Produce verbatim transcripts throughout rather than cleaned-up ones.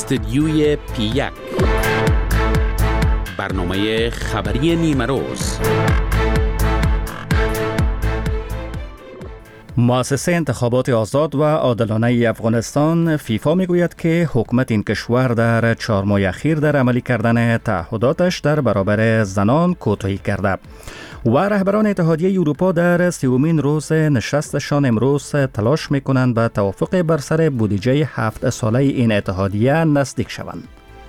استدیوی پی یک، برنامه خبری نیمه روز. مؤسسه انتخابات آزاد و عادلانه افغانستان فیفا میگوید که حکومت این کشور در چهار ماه اخیر در عملی کردن تعهداتش در برابر زنان کوتاهی کرده و رهبران اتحادیه اروپا در سیومین روز نشستشان امروز تلاش میکنند به توافق بر سر بودجه هفت ساله این اتحادیه نزدیک شوند.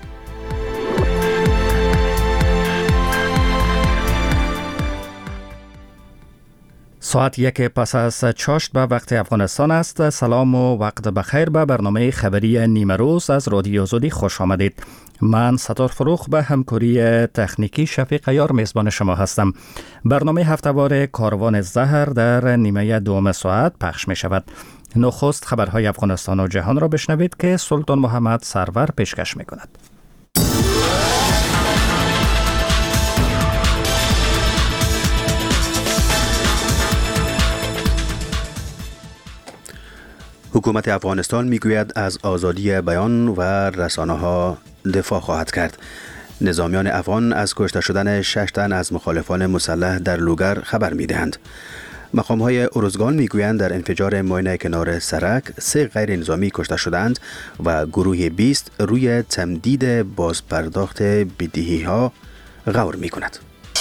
ساعت یک پس از چاشت به وقت افغانستان است. سلام و وقت بخیر به برنامه خبری نیمه روز از رادیو آزادی خوش آمدید. من ستار فروخ به همکاری تکنیکی شفیق عیار میزبان شما هستم. برنامه هفته‌وار کاروان زهر در نیمه دوم ساعت پخش می شود. نخست خبرهای افغانستان و جهان را بشنوید که سلطان محمد سرور پیشکش می کند. حکومت افغانستان میگوید از آزادی بیان و رسانه‌ها دفاع خواهد کرد. نظامیان افغان از کشته شدن شش تن از مخالفان مسلح در لوگر خبر میدهند. مقام‌های ارزگان میگویند در انفجار ماین کنار سرک سه غیر نظامی کشته شدند و گروه بیست روی تمدید بازپرداخت بدهی‌ها غور میکند.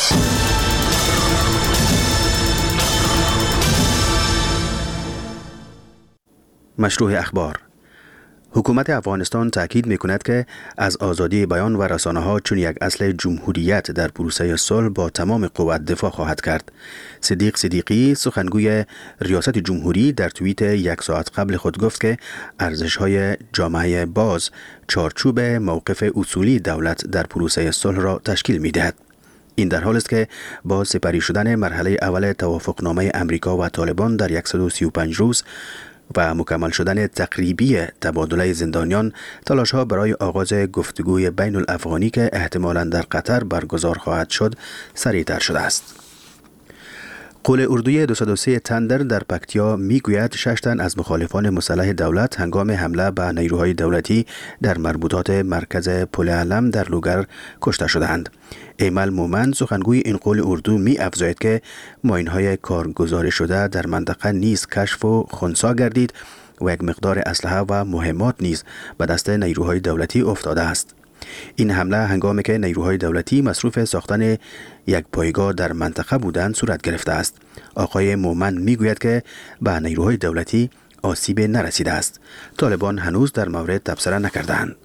مشروع اخبار. حکومت افغانستان تاکید می‌کند که از آزادی بیان و رسانه‌ها چون یک اصل جمهوریت در پروسه صلح با تمام قوت دفاع خواهد کرد. صدیق صدیقی سخنگوی ریاست جمهوری در توییت یک ساعت قبل خود گفت که ارزش‌های جامعه باز چارچوب موقف اصولی دولت در پروسه صلح را تشکیل می‌دهد. این در حال است که با سپری شدن مرحله اول توافقنامه امریکا و طالبان در صد و سی و پنج روز و مکمل شدن تقریبی تبادله زندانیان، تلاش‌ها برای آغاز گفتگوی بین الافغانی که احتمالاً در قطر برگزار خواهد شد سریع‌تر شده است. قول اردوی دویست و سه تندر در پکتیا میگوید شش تن از مخالفان مسلح دولت هنگام حمله به نیروهای دولتی در مربوطات مرکز پل علم در لوگر کشته شدند. ایمل مومن سخنگوی این قول اردو می افزاید که ماین‌های کارگزاری شده در منطقه نیز کشف و خنثی گردید و یک مقدار اسلحه و مهمات نیز به دست نیروهای دولتی افتاده است. این حمله هنگامی که نیروهای دولتی مصروف ساختن یک پایگاه در منطقه بودند صورت گرفته است. آقای مومن میگوید که به نیروهای دولتی آسیب نرسیده است. طالبان هنوز در مورد تبصره نکردند.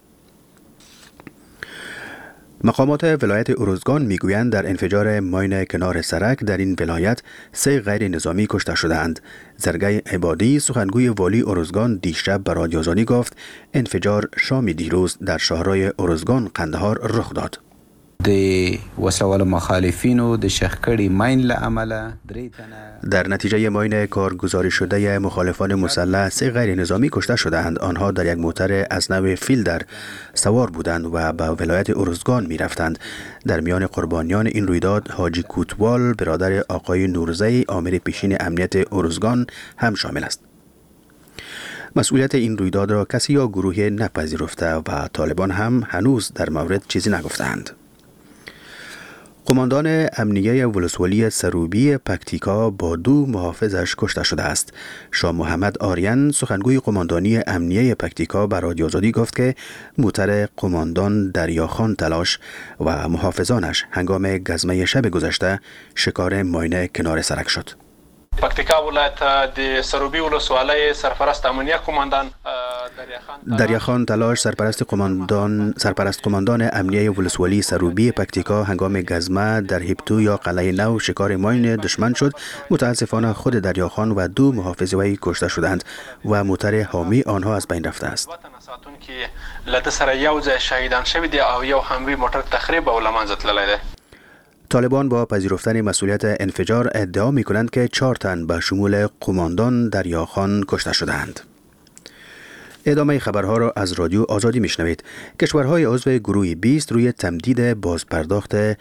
مقامات ولایت ارزگان میگویند در انفجار ماین کنار سرک در این ولایت سه غیر نظامی کشته شدند. زرگای عبادی سخنگوی والی ارزگان دیشب به رادیو آزادی گفت انفجار شام دیروز در شهرهای ارزگان قندهار رخ داد. د وسوال مخالفین و د شخکړی ماین له عمله در نتیجه ماین کارگزاری شده مخالفان مسلح سه غیر نظامی کشته شدند. آنها در یک موتر از نوع فیلدر سوار بودند و به ولایت ارزگان می رفتند. در میان قربانیان این رویداد حاجی کوتوال برادر آقای نورزی آمر پیشین امنیت ارزگان هم شامل است. مسئولیت این رویداد را کسی یا گروه نپذیرفته و طالبان هم هنوز در مورد چیزی نگفتند. قماندان امنیه ولسوالی سروبی پکتیکا با دو محافظش کشته شده است. شاه محمد آریان سخنگوی قماندانی امنیه پکتیکا به رادیو آزادی گفت که موتر قماندان دریاخان تلاش و محافظانش هنگام گزمه شب گذشته شکار ماین کنار سرک شد. پکتیکا ولایت د سروبی ولسوالی سرپرست امنیه قماندان دریاخان تلاش سرپرست قماندان سرپرست قماندان امنیه ولسوالی سروبی پکتیکا هنگام گزمه در هیپتو یا قلعه نو شکار ماین دشمن شد. متاسفانه خود دریاخان و دو محافظ وی کشته شدند و موتر حامی آنها از بین رفته است. ساتون کې لته سره یو ځای شهیدان شوی دی او یو حامی موټر تخریب او لمنځه تللی دی. طالبان با پذیرفتن مسئولیت انفجار ادعا می کنند که چهار تن به شمول قماندان دریاخان کشته شدند. ادامه خبرها را از رادیو آزادی می شنوید. کشورهای عضو گروه بیست روی تمدید بازپرداخت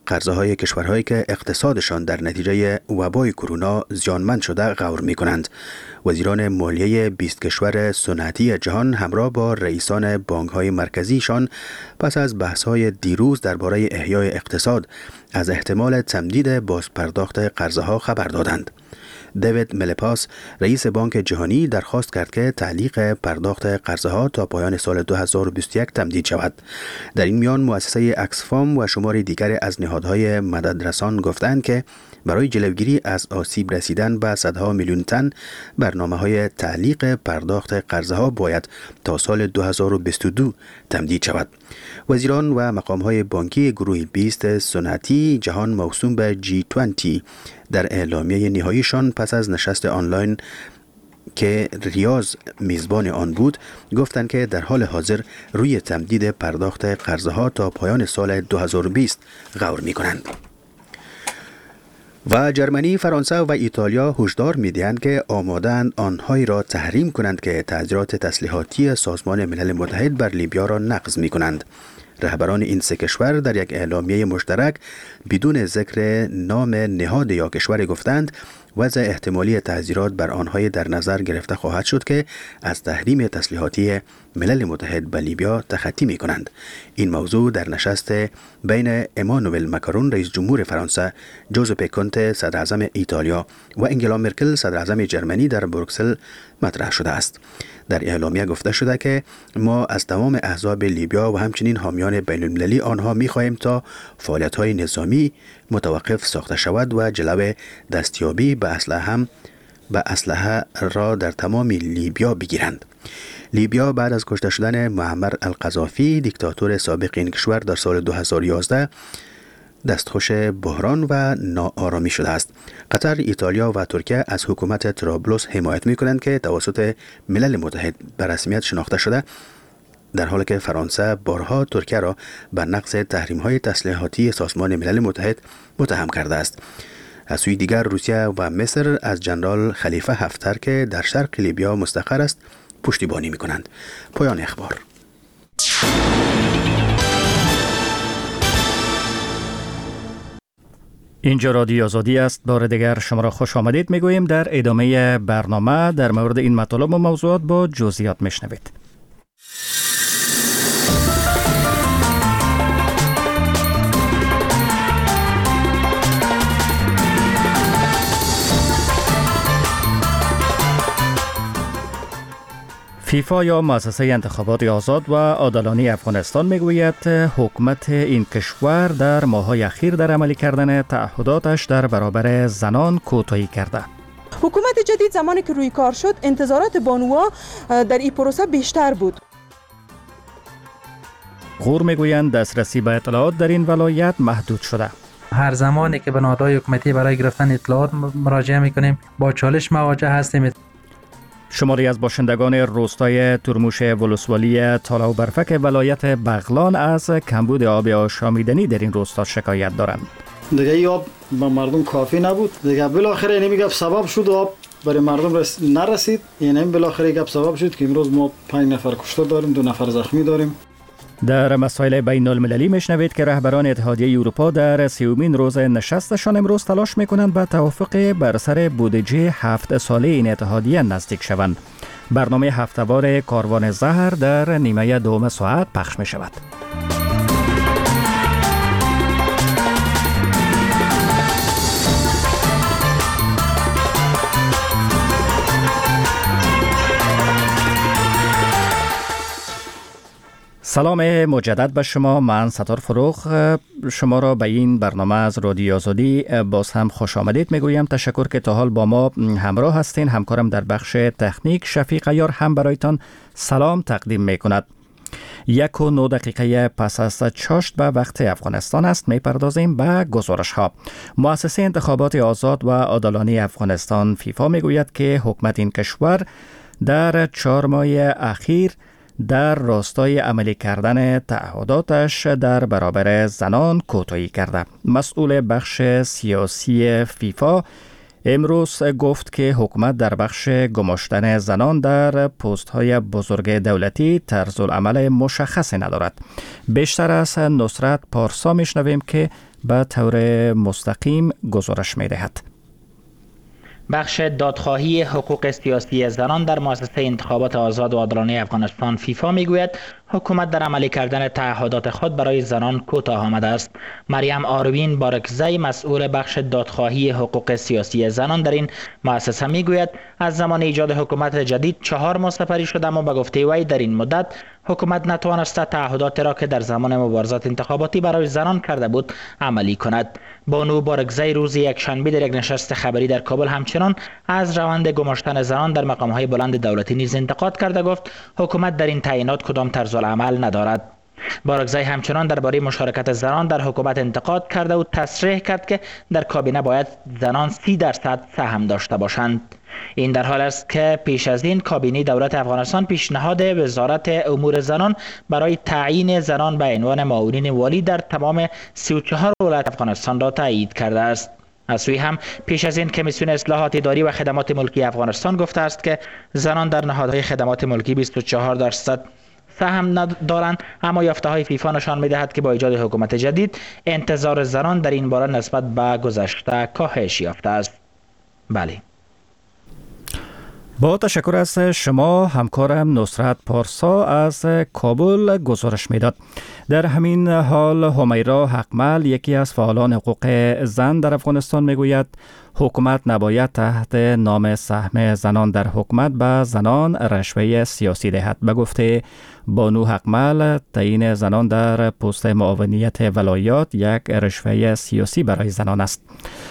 قرضه‌های کشورهایی که اقتصادشان در نتیجه وبای کرونا زیانمند شده غور می‌کنند. وزیران مالیه بیست کشور صنعتی جهان همراه با رئیسان بانک‌های مرکزیشان پس از بحث‌های دیروز درباره احیای اقتصاد از احتمال تمدید بازپرداخت قرضه‌ها خبر دادند. دیوید ملپاس رئیس بانک جهانی درخواست کرد که تعلیق پرداخت قرضه‌ها تا پایان سال دو هزار و بیست و یک تمدید شود. در این میان مؤسسه اکسفام و شماری دیگر از نهادهای مددرسان گفتند که برای جلوگیری از آسیب رسیدن به صدها میلیون تن برنامه‌های تعلیق پرداخت قرضه‌ها باید تا سال دو هزار و بیست و دو تمدید شود. وزیران و مقام‌های بانکی گروه بیست صنعتی جهان موسوم به جی بیست در اعلامیه نهاییشان پس از نشست آنلاین که ریاض میزبان آن بود گفتند که در حال حاضر روی تمدید پرداخت قرضه‌ها تا پایان سال دو هزار و بیست غور می‌کنند. و جرمنی، فرانسه و ایتالیا هشدار می‌دهند که آماده‌اند آنهایی را تحریم کنند که تعذیرات تسلیحاتی سازمان ملل متحد بر لیبیا را نقض می‌کنند. رهبران این سه کشور در یک اعلامیه مشترک بدون ذکر نام نهاد یا کشور گفتند وضع احتمالی تعزیرات بر آنهای در نظر گرفته خواهد شد که از تحریم تسلیحاتی ملل متحد به لیبیا تخطی می کنند. این موضوع در نشست بین امانوئل ماکرون رئیس جمهور فرانسه، جوزپه کونته صدر اعظم ایتالیا و انگلا مرکل صدر اعظم جرمنی در بروکسل مطرح شده است. در اعلامیه گفته شده که ما از تمام احزاب لیبیا و همچنین حامیان بین المللی آنها می خواهیم تا فعالیت‌های نظامی متوقف ساخته شود و جلو دستیابی به اسلحه هم به اسلحه را در تمام لیبیا بگیرند. لیبیا بعد از کشته شدن معمر القذافی دیکتاتور سابق این کشور در سال دو هزار و یازده دستخوش بحران و ناآرامی شده است. قطر، ایتالیا و ترکیه از حکومت طرابلس حمایت می‌کنند که توسط ملل متحد به رسمیت شناخته شده، در حالی که فرانسه بارها ترکیه را به نقض تحریم‌های تسلیحاتی سازمان ملل متحد متهم کرده است. از سوی دیگر روسیه و مصر از جنرال خلیفه حفتر که در شرق لیبیا مستقر است پشتیبانی می‌کنند. پایان اخبار. اینجا رادیو آزادی است. بار دیگر شما را خوش آمدید میگوییم. در ادامه برنامه در مورد این مطالب و موضوعات با جزئیات میشنوید. فیفا یا مؤسسه انتخابات آزاد و عادلانه افغانستان میگوید حکومت این کشور در ماه‌های اخیر در عملی کردن تعهداتش در برابر زنان کوتاهی کرده. حکومت جدید زمانی که روی کار شد انتظارات بانوها در این پروسه بیشتر بود. غور میگویند دسترسی به اطلاعات در این ولایت محدود شده. هر زمانی که به نهادهای حکومتی برای گرفتن اطلاعات مراجعه میکنیم با چالش مواجه هستیم. شماری از باشندگان روستای ترموش ولسوالی تالا و برفک ولایت بغلان از کمبود آب آشامیدنی در این روستا شکایت دارند. دیگه ای آب به مردم کافی نبود. دیگه بالاخره اینمی گپ سبب شد آب برای مردم رس... نرسید. یعنی بالاخره گپ سبب شد که امروز ما پنج نفر کشته داریم، دو نفر زخمی داریم. در مسائل بین المللی میشنوید که رهبران اتحادیه اروپا در سیومین روز نشستشان امروز تلاش میکنند به توافق بر سر بودجه هفت ساله این اتحادیه نزدیک شوند. برنامه هفته‌وار کاروان زهر در نیمه دوم ساعت پخش می شود. سلام مجدد به شما. من ستار فروخ شما را به این برنامه از رادیو آزادی باز هم خوش آمدید میگویم. تشکر که تا حال با ما همراه هستین. همکارم در بخش تکنیک شفیق عیار هم برایتان سلام تقدیم میکند. یک و نو دقیقه پس از چاشت به وقت افغانستان است. میپردازیم به گزارش ها. مؤسسه انتخابات آزاد و عادلانه افغانستان فیفا میگوید که حکومت این کشور در چهار ماه اخیر در راستای عملی کردن تعهداتش در برابر زنان کوتاهی کرده. مسئول بخش سیاسی فیفا امروز گفت که حکومت در بخش گماشتن زنان در پست‌های بزرگ دولتی طرز العمل مشخصی ندارد. بیشتر از نصرت پارسا میشنویم که به طور مستقیم گزارش می‌دهد. بخش دادخواهی حقوق سیاسی زنان در مؤسسه انتخابات آزاد و عادلانه افغانستان فیفا میگوید حکومت در عملی کردن تعهدات خود برای زنان کوتاه آمده است. مریم آروین بارکزی مسئول بخش دادخواهی حقوق سیاسی زنان در این مؤسسه میگوید از زمان ایجاد حکومت جدید چهار ماه سپری شده، اما به گفته وی در این مدت حکومت نتوانسته تعهدات را که در زمان مبارزات انتخاباتی برای زنان کرده بود عملی کند. بانو بارکزی روز یکشنبه در یک نشست خبری در کابل همچنان از روند گماشتن زنان در مقام‌های بلند دولتی نیز انتقاد کرده گفت حکومت در این تعیینات کدام طرز العمل ندارد. بارکزی همچنان درباره مشارکت زنان در حکومت انتقاد کرده و تصریح کرد که در کابینه باید زنان سی درصد سهم داشته باشند. این در حال است که پیش از این کابینه دولت افغانستان پیشنهاد وزارت امور زنان برای تعیین زنان به عنوان معاونین والی در تمام سی و چهار ولایت افغانستان را تایید کرده است. از سوی هم پیش از این کمیسیون اصلاحات اداری و خدمات ملکی افغانستان گفته است که زنان در نهادهای خدمات ملکی بیست و چهار درصد سهم ندارند، اما یافته های فیفا نشان می‌دهد که با ایجاد حکومت جدید انتظار زنان در این باره نسبت به گذشته کاهش یافته است. بله. با تشکر از شما همکارم نصرت پارسا از کابل گزارش میداد. در همین حال همیرا حقمل یکی از فعالان حقوق زن در افغانستان میگوید حکومت نباید تحت نام سهم زنان در حکومت به زنان رشوه سیاسی دهد. به گفته بانو حقمل تعیین زنان در پست معاونیت ولایات یک رشوه سیاسی برای زنان است.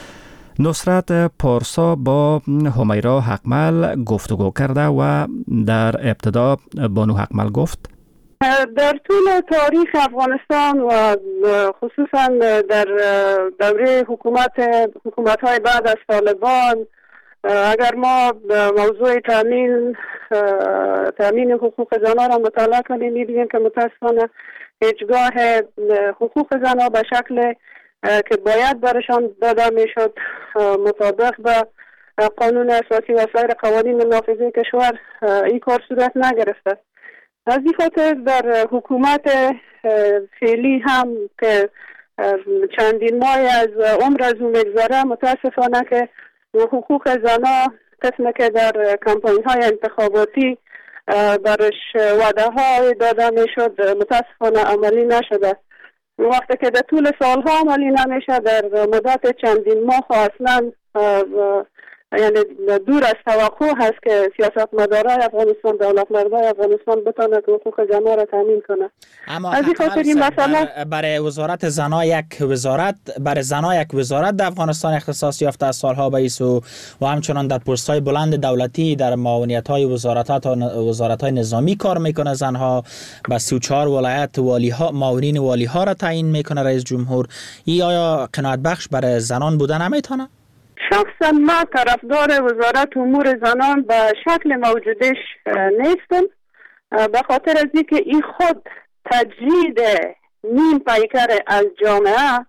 نصرت پارسا با همیرا حقمل گفتگو کرده و در ابتدا بانو حقمل گفت در طول تاریخ افغانستان و خصوصا در دوره حکومت حکومت های بعد از طالبان، اگر ما موضوع تامین تامین حقوق زنان را مطالعه کنیم می‌بینیم که متاسفانه هیچگاه حقوق زنان به شکل که باید برشان داده میشد مطابق به قانون اساسی و سایر قوانین نافذه کشور این کار صورت نگرفته. از این خاطر در حکومت فعلی هم که چندین ماه از عمر از اون میگذاره، متاسفانه که حقوق زنان قسمه که در کمپاین های انتخاباتی برش وعده ها داده میشد متاسفانه عملی نشده. وقتی که در طول سالها عملی نمیشه، در مدت چندین ماه اصلا یعنی دور از توقع هست که سیاستمدارای افغانستان، دولت مردای افغانستان بتونه که حقوق زنان را تامین کنه. اما از این خاطر این مسئله برای وزارت زنا یک وزارت برای زنا یک وزارت در افغانستان اختصاص یافته از سالها بیست و و همچنان در پست‌های بلند دولتی در معاونیت‌های وزارت‌ها تا وزارت‌های نظامی کار میکنه. زنها به سی و چهار ولایت والی‌ها معاونین والی‌ها را تعیین میکنه رئیس جمهور. این آیا قناعت بخش برای زنان بودن نمیتونه؟ شخصا ما طرفدار وزارت امور زنان به شکل موجودش نیستم، به خاطر از اینکه این خود تجرید نیم پیکر از جامعه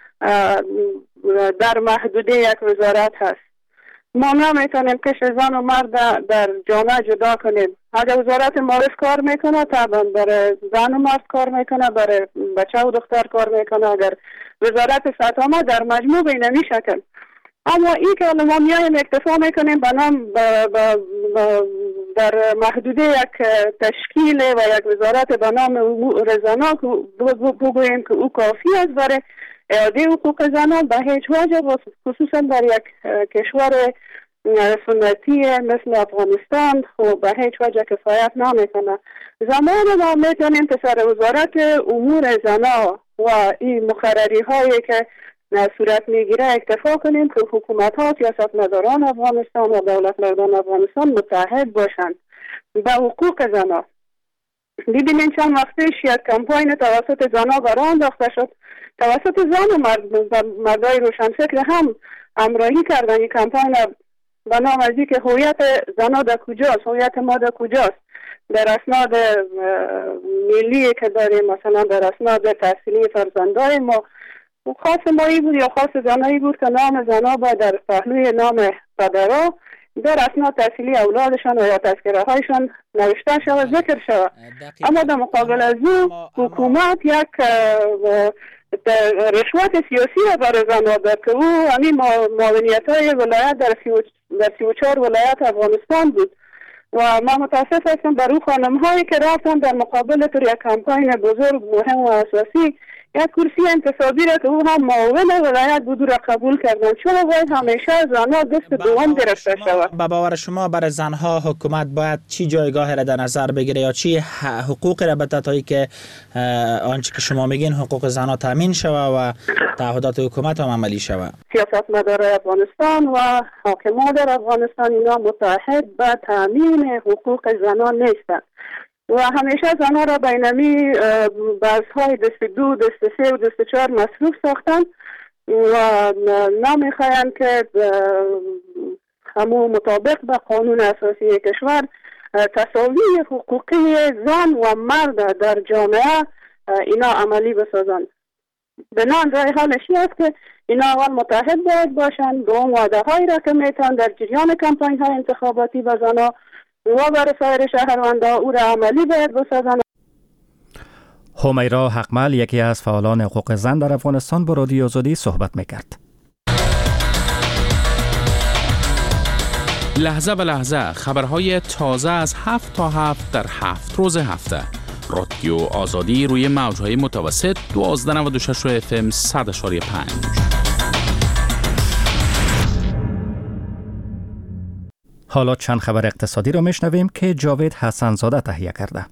در محدوده یک وزارت هست. ما نمیتونیم که زن و مرد در جامعه جدا کنیم. اگر وزارت معارف کار میکنه طبعا برای زن و مرد کار میکنه، برای بچه و دختر کار میکنه. اگر وزارت سطح در مجموع به این شکل، اما این که ما میایم اکتفا میکنیم به نام در محدوده یک تشکیل و یک وزارت به نام امور زنان بگوییم که او کافی است برای اعاده حقوق زنان، به هیچ وجه خصوصا در یک کشور سنتی مثل افغانستان و به هیچ وجه کفایت نمیکنه. زمان ما میتونیم که سر وزارت امور زنان و این مقرری هایی که صورت میگیره اکتفا کنیم که حکومت ها، سیاستمداران افغانستان و دولت مردان افغانستان متحد باشند به حقوق زنان. ببینید چند وقتش یک کمپاین توسط زنها برای انداخته شد، توسط زن و مرد مردای روشنفکر هم همراهی کردن. این کمپاین به نام از که هویت زنها در کجاست، هویت ما در کجاست، در اسناد ملی که داریم، مثلا در اسناد تحصیلی فرزندای ما خاص مایی بود یا خاص زنایی بود که نام زنا باید در پهلوی نام پدرها در اسناد تحصیلی اولادشان و یا تذکره هایشان نوشته شود، ذکر شود. اما در مقابل از او حکومت یک رشوت سیاسی را برای زنها داد که او همین معاونیت های ولایت در سی و چهار ولایت افغانستان بود و ما متاسف هستم بر او خانم هایی که رفتن در مقابل پر یک کمپاین بزرگ مهم و اساسی یک کرسی انتصابی را که او هم معاون ولایت بود را قبول کردن. چرا باید همیشه زنها دست دوم گرفته شود؟ به باور شما برای زنها حکومت باید چی جایگاه را در نظر بگیره یا چی حقوق را به تایی که آنچه که شما میگین حقوق زنها تامین شود و تعهدات حکومت هم عملی شود؟ سیاستمداران افغانستان و حاکمان در افغانستان اینا متحد به تامین حقوق زنان نیستند و همیشه زنها را بینمی بحث‌های دست دو، دست سه و دست چهار مصروف ساختن و نمیخواهند که همو مطابق به قانون اساسی کشور تساوی حقوقی زن و مرد در جامعه اینا عملی بسازند. بنان رای حالش است که اینا اول متحد باید باشند، دوم وعده هایی را که میتونن در جریان کمپاین های انتخاباتی به زنها و برای سایر شهروندان او را عملی باید بسازند. همیرا حقمل یکی از فعالان حقوق زن در افغانستان با رادیو آزادی صحبت میکرد. لحظه به لحظه خبرهای تازه از هفت تا هفت در هفت روز هفته. رادیو آزادی روی موجهای متوسط دوازده نود و شش اف ام صد و پنج. حالا چند خبر اقتصادی را میشنویم که جاوید حسن زاده تهیه کرده.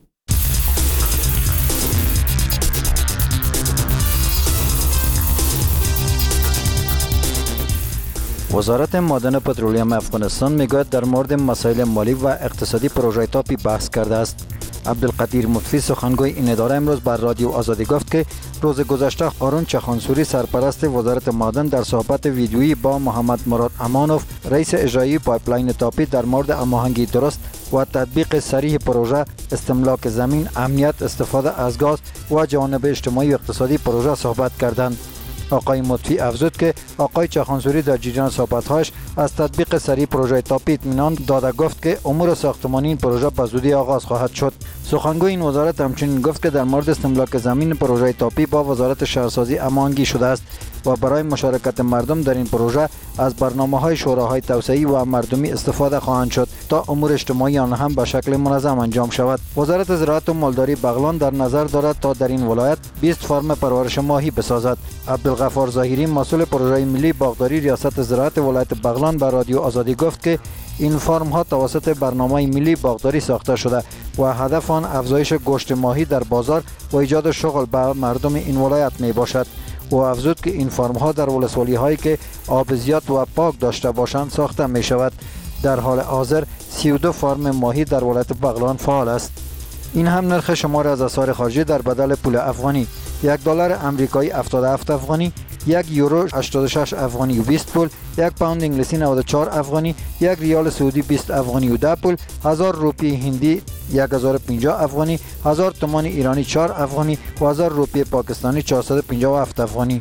وزارت معدن پترولیوم افغانستان میگوید در مورد مسائل مالی و اقتصادی پروژه تاپی بحث کرده است. عبدالقدیر مطفی سخنگوی این اداره امروز بر رادیو آزادی گفت که روز گذشته هارون چخانسوری سرپرست وزارت معدن در صحبت ویدیویی با محمد مراد امانوف رئیس اجرایی پایپلاین تاپی در مورد هماهنگی درست و تطبیق صریح پروژه، استملاک زمین، امنیت استفاده از گاز و جوانب اجتماعی و اقتصادی پروژه صحبت کردند. آقای مطفی افزود که آقای چخانسوری در جریان صحبت‌هایش از تطبیق سریع پروژه تاپی اطمینان داده گفت که امور ساختمانی این پروژه به زودی آغاز خواهد شد. سخنگوی این وزارت همچنین گفت که در مورد استملاک زمین پروژه تاپی با وزارت شهرسازی هماهنگی شده است و برای مشارکت مردم در این پروژه از برنامه‌های شوراهای توسعه‌ای و مردمی استفاده خواهند شد تا امور اجتماعی آن هم به شکل منظم انجام شود. وزارت زراعت و مالداری بغلان در نظر دارد تا در این ولایت بیست فرم پرورش ماهی بسازد. عبدالغفار ظاهری مسئول پروژه ملی باغداری ریاست زراعت ولایت بغلان به رادیو آزادی گفت که این فرم ها توسط برنامه ملی باغداری ساخته شده و هدف آن افزایش گوشت ماهی در بازار و ایجاد شغل به مردم این ولایت می باشد. و افزود که این فرم ها در ولسوالی هایی که آب زیاد و پاک داشته باشند ساخته می شود. در حال حاضر سی و دو فرم ماهی در ولایت بغلان فعال است. این هم نرخ شمار از اسعار خارجی در بدل پول افغانی: یک دلار امریکایی هفتاد و هفت افغانی، یک یورو هشتاد و شش افغانی و بیست پول، یک پوند انگلیسی نود و چهار افغانی، یک ریال سعودی بیست افغانی و ده پول، هزار روپی هندی یک هزار و پنجاه افغانی، هزار تومان ایرانی چهار افغانی و هزار روپی پاکستانی چهارصد و پنجاه و هفت افغانی.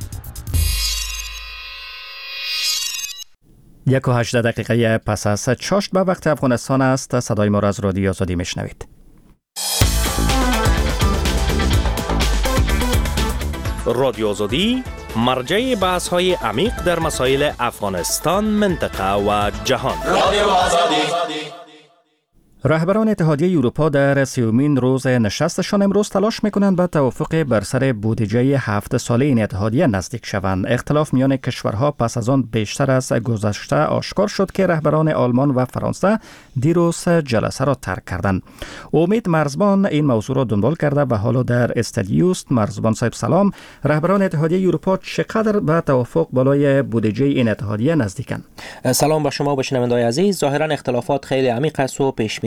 یک و هجده دقیقه پس از چاشت به وقت افغانستان است. صدای ما را از رادیو آزادی میشنوید. رادیو آزادی مرجع بحث های عمیق در مسائل افغانستان، منطقه و جهان. رادیو آزادی. رهبران اتحادیه اروپا در سیومین روز نشستشان امروز تلاش میکنند به توافق بر سر بودجه هفت ساله این اتحادیه نزدیک شوند. اختلاف میان کشورها پس از آن بیشتر از گذشته آشکار شد که رهبران آلمان و فرانسه دیروز جلسه را ترک کردند. امید مرزبان این موضوع را دنبال کرده و حالا در استودیوست. مرزبان صاحب سلام. رهبران اتحادیه اروپا چقدر به توافق بالای بودجه این اتحادیه نزدیکند؟ سلام به شما و شنوندگان عزیز. ظاهرا اختلافات خیلی عمیق است و پیش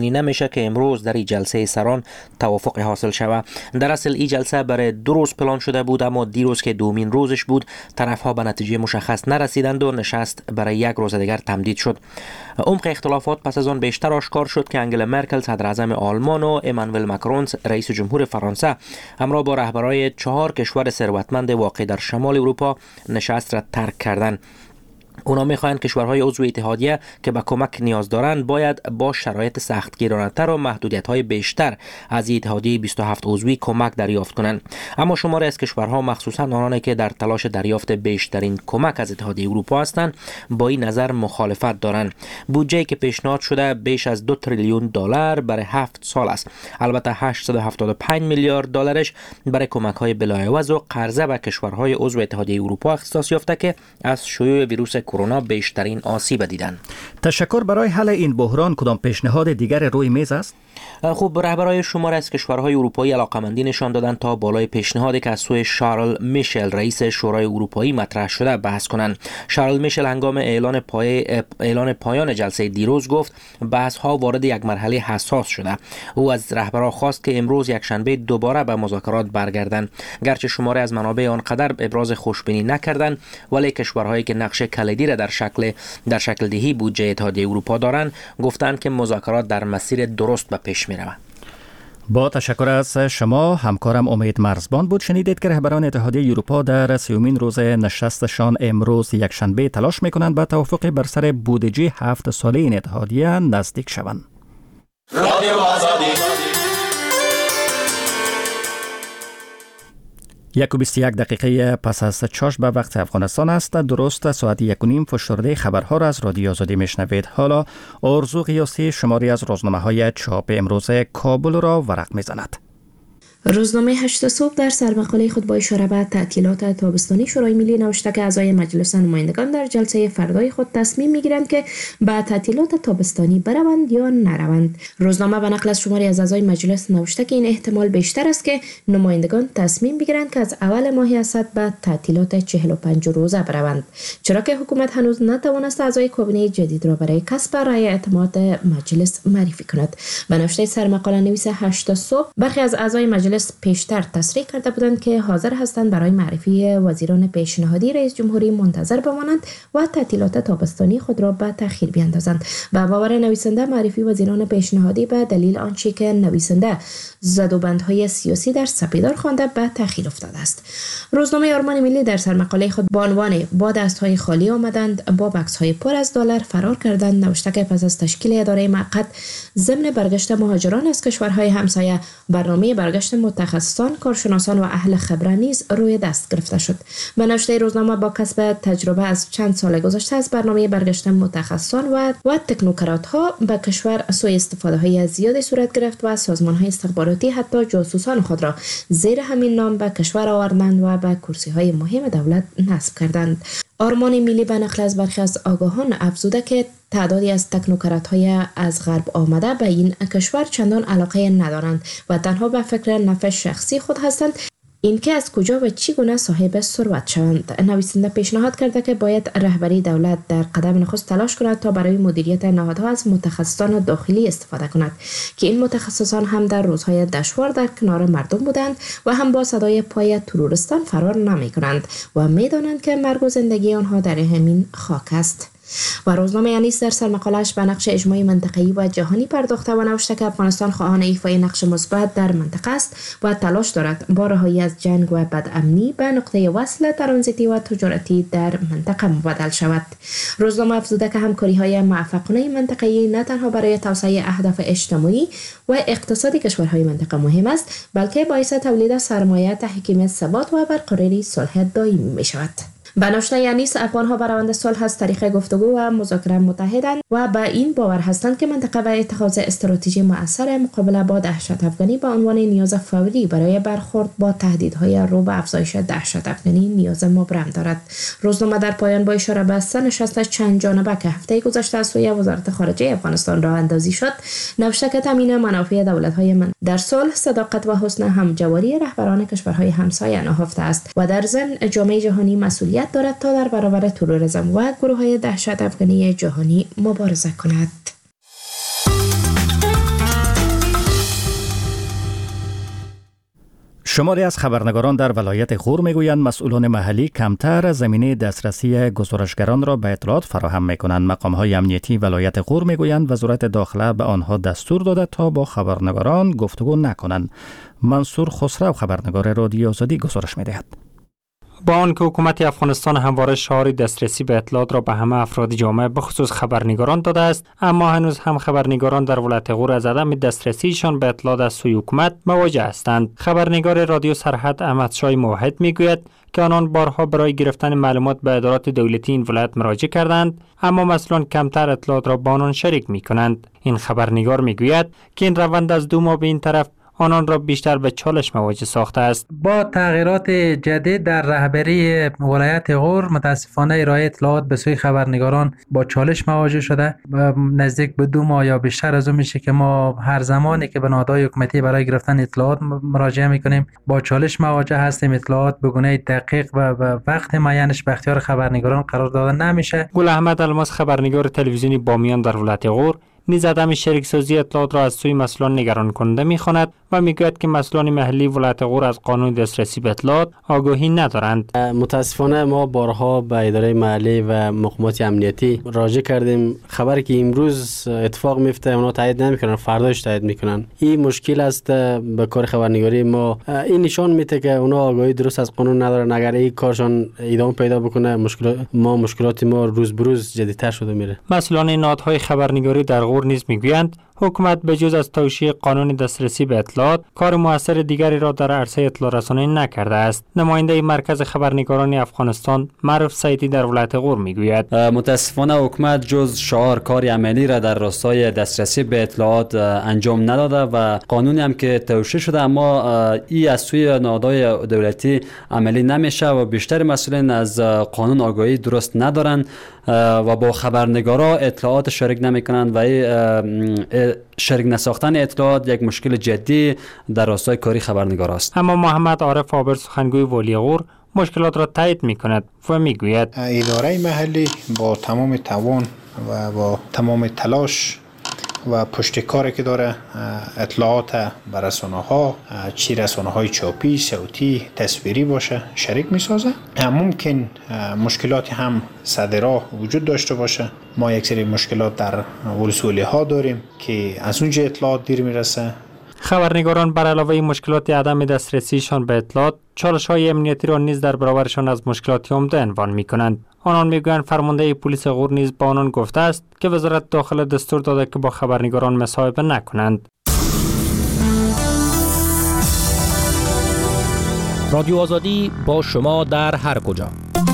بینی نمیشه که امروز در این جلسه سران توافق حاصل شود. در اصل این جلسه برای دو روز پلان شده بود، اما دیروز که دومین روزش بود طرفها به نتیجه مشخص نرسیدند و نشست برای یک روز دیگر تمدید شد. عمق اختلافات پس از آن بیشتر آشکار شد که انگلا مرکل صدر اعظم آلمان و امانوئل ماکرون رئیس جمهور فرانسه همراه با رهبرای چهار کشور ثروتمند واقع در شمال اروپا نشست را ترک کردند. اونا میخواهند کشورهای عضو اتحادیه که به کمک نیاز دارند باید با شرایط سختگیرانه‌تر و محدودیت‌های بیشتر از اتحادیه بیست و هفت عضوی کمک دریافت کنند. اما شماری از کشورها مخصوصا آنانی که در تلاش دریافت بیشترین کمک از اتحادیه اروپا هستند با این نظر مخالفت دارند. بودجه‌ای که پیشنهاد شده بیش از دو تریلیون دلار برای هفت سال است. البته هشتصد و هفتاد و پنج میلیارد دلارش برای کمک‌های بلاعوض و قرضه به کشورهای عضو اتحادیه اروپا اختصاص یافته که از شیوع ویروس کرونا بیشترین آسیب دیدن. تشکر. برای حل این بحران کدام پیشنهاد دیگر روی میز است؟ خوب، رهبرای شمار از کشورهای اروپایی علاقمندی نشان دادند تا بالای پیشنهادی که از سوی شارل میشل رئیس شورای اروپایی مطرح شده بحث کنند. شارل میشل هنگام اعلان پای اعلان پایان جلسه دیروز گفت بحث ها وارد یک مرحله حساس شده. او از رهبران خواست که امروز یک شنبه دوباره به مذاکرات برگردند. گرچه شماری از منابع آنقدر ابراز خوشبینی نکردند، ولی کشورهایی که نقش کلیدی را در شکل در شکل دهی بودجه اتحادیه اروپا دارند گفتند که مذاکرات در مسیر درست به پیش می روند. با تشکر از شما. همکارم امید مرزبان بود. شنیدید که رهبران اتحادیه اروپا در سیومین روز نشستشان امروز یک شنبه تلاش میکنند به توافق بر سر بودجه هفت ساله این اتحادیه نزدیک شوند. رادیو آزادی یک و بیست و یک دقیقه پس از چاشت به وقت افغانستان است. درست ساعت یک و نیم فشرده خبرها را از رادیو آزادی میشنوید. حالا آرزو قیاسی شماری از روزنامه های چاپ امروز کابل را ورق میزند. روزنامه هشت صبح در سرمقاله خود با اشاره به تعطیلات تابستانی شورای ملی نوشته که اعضای مجلس نمایندگان در جلسه فردای خود تصمیم میگیرند که به تعطیلات تابستانی بروند یا نروند. روزنامه به نقل از شماری از اعضای مجلس نوشته که این احتمال بیشتر است که نمایندگان تصمیم بگیرند که از اول ماه اسد به تعطیلات چهل و پنج روزه بروند، چرا که حکومت هنوز نتوانست اعضای کابینه جدید را برای کسب رأی اعتماد مجلس معرفی کند. به نوشته سرمقاله نویس هشت صبح برخی از اعضای مجلس پیشتر تصریح کرده بودند که حاضر هستند برای معرفی وزیران پیشنهادی رئیس جمهوری منتظر بمانند و تعطیلات تابستانی خود را به تأخیر بیندازند. به باور نویسنده معرفی وزیران پیشنهادی به دلیل آنچه که نویسنده زدوبندهای سیاسی در سپیدار خوانده به تأخیر افتاده است. روزنامه آرمان ملی در سرمقاله خود با عنوان با دستهای خالی آمدند با بکس‌های پر از دلار فرار کردند نوشته که پس از تشکیل اداره موقت ضمن برگشت مهاجران از کشورهای همسایه برنامه برگشت متخصصان، کارشناسان و اهل خبره نیز روی دست گرفته شد. به نوشته روزنامه با کسب تجربه از چند سال گذشته از برنامه برگشت متخصصان و و تکنوکرات ها به کشور سوء استفاده های زیادی صورت گرفت و سازمان های استخباراتی حتی جاسوسان خود را زیر همین نام به کشور آوردند و به کرسی های مهم دولت نصب کردند. آرمان ملی به نقل از برخی از آگاهان افزوده که تعدادی از تکنوکرات‌های از غرب آمده به این کشور چندان علاقه ندارند و تنها به فکر نفع شخصی خود هستند، اینکه از کجا و چی گونه صاحب ثروت شوند. نویسنده پیشنهاد کرده که باید رهبری دولت در قدم نخست تلاش کند تا برای مدیریت نهادها از متخصصان داخلی استفاده کند که این متخصصان هم در روزهای دشوار در کنار مردم بودند و هم با صدای پای تروریستان فرار نمی کنند و می دانند که مرگ و زندگی آنها در همین خاک است. و روزنامه انیس در سرمقاله‌اش به نقش اجماعی منطقه‌ای و جهانی پرداخته و نوشته که افغانستان خواهان ایفای نقش مثبت در منطقه است و تلاش دارد با رهایی از جنگ و بدامنی به نقطه وصل ترانزیتی و تجارتی در منطقه مبادل شود. روزنامه افزوده که همکاری‌های موفقانه منطقه‌ای نه تنها برای توسعه اهداف اجتماعی و اقتصادی کشورهای منطقه مهم است، بلکه باعث تولید سرمایه، تحکیم ثبات و برقراری صلح دائمی می‌شود. به نوشته انیس افغان‌ها بر روند صلح از طریق گفتگو و مذاکره متحدند و به این باور هستند که منطقه و اتخاذ استراتژی مؤثر مقابله با دهشت افغانی به عنوان نیاز فوری برای برخورد با تهدیدهای رو به افزایش دهشت افغانی نیاز مبرم دارد. روزنامه در پایان با اشاره به سه نشست چند جانبه که هفته گذشته از سوی وزارت خارجه افغانستان راه اندازی شد، نوشته که تامین منافع دولت‌های من در صلح، صداقت و حسن همجواری رهبران کشورهای همسایه نهفته است و در ضمن جامعه جهانی مسئولیت دارد تا در برابر تروریسم و گروه‌های دهشت افغانی جهانی مبارزه کند. شماری از خبرنگاران در ولایت غور میگویند مسئولان محلی کمتر زمینه دسترسی گزارشگران را به اطلاعات فراهم میکنند. مقام‌های امنیتی ولایت غور میگویند وزارت داخله به آنها دستور داده تا با خبرنگاران گفتگو نکنند. منصور خسرو خبرنگار رادیو آزادی گزارش میدهد. با آنکه حکومت افغانستان همواره شعار دسترسی به اطلاعات را به همه افراد جامعه به خصوص خبرنگاران داده است، اما هنوز هم خبرنگاران در ولایت غور از عدم دسترسیشان به اطلاعات از سوی حکومت مواجه هستند. خبرنگار رادیو سرحد احمد شاه موحد میگوید که آنان بارها برای گرفتن معلومات به ادارات دولتی این ولایت مراجعه کردند، اما مسئولان کمتر اطلاعات را با آنان شریک میکنند. این خبرنگار میگوید که این روند از دو ماه به این طرف آنان را بیشتر به چالش مواجه ساخته است. با تغییرات جدید در رهبری ولایت غور متاسفانه ارائه اطلاعات به سوی خبرنگاران با چالش مواجه شده. نزدیک به دو ماه یا بیشتر از اون میشه که ما هر زمانی که به نهادهای حکومتی برای گرفتن اطلاعات مراجعه میکنیم با چالش مواجه هستیم. اطلاعات به گونه دقیق و وقت معینش به اختیار خبرنگاران قرار داده نمیشه. گل احمد الماس خبرنگار تلویزیونی بامیان در ولایت غور نیز عدم شریک سازی اطلاعات را از سوی مسئولان نگران کننده می‌خواند و میگوید که مسئولان محلی ولایت غور از قانون دسترسی به اطلاعات آگاهی ندارند. متاسفانه ما بارها به اداره محلی و مقامات امنیتی راجع کردیم. خبری که امروز اتفاق میفته اونا تایید نمیکنن، فرداش تایید میکنن. این مشکل است به کار خبرنگاری ما. این نشان میده که اونا آگاهی درست از قانون ندارن. اگر این کارشان ادامه پیدا بکنه مشکل ما مشکلات ما روز به روز جدیدتر شده میره. مسئولان نهادهای خبرنگاری در غور نیز میگویند حکومت به جز از توشیح قانون دسترسی به اطلاعات کار موثر دیگری را در عرصه اطلاع رسانی نکرده است. نماینده مرکز خبرنگاران افغانستان معروف سیدی در ولایت غور میگوید متاسفانه حکومت جز شعار کار عملی را در راستای دسترسی به اطلاعات انجام نداده و قانونی هم که توشیح شده اما این از سوی نهادهای دولتی عملی نمیشه و بیشتر مسئولین از قانون آگاهی درست ندارند و با خبرنگارا اطلاعات شریک نمیکنند و شریک نساختن اطلاعات یک مشکل جدی در راستای کاری خبرنگار است. اما محمد عارف آبر سخنگوی والی غور مشکلات را تایید میکند و میگوید اداره محلی با تمام توان و با تمام تلاش و پشتکاری که داره اطلاعات بر رسانه‌ها، چی رسانه‌های چاپی، صوتی، تصویری باشه شریک می‌سازه. ممکن مشکلاتی هم صدرا وجود داشته باشه. ما یک سری مشکلات در ولسوالی‌ها داریم که از اونجا اطلاعات دیر میرسه. خبرنگاران بر علاوه مشکلات عدم دسترسیشان به اطلاعات، چالش‌های امنیتی را نیز در برابرشان از مشکلات عمده عنوان می‌کنند. آنان میگویند فرمانده پلیس غور نیز با آنان گفته است که وزارت داخله دستور داده که با خبرنگاران مصاحبه نکنند. رادیو آزادی با شما در هر کجا.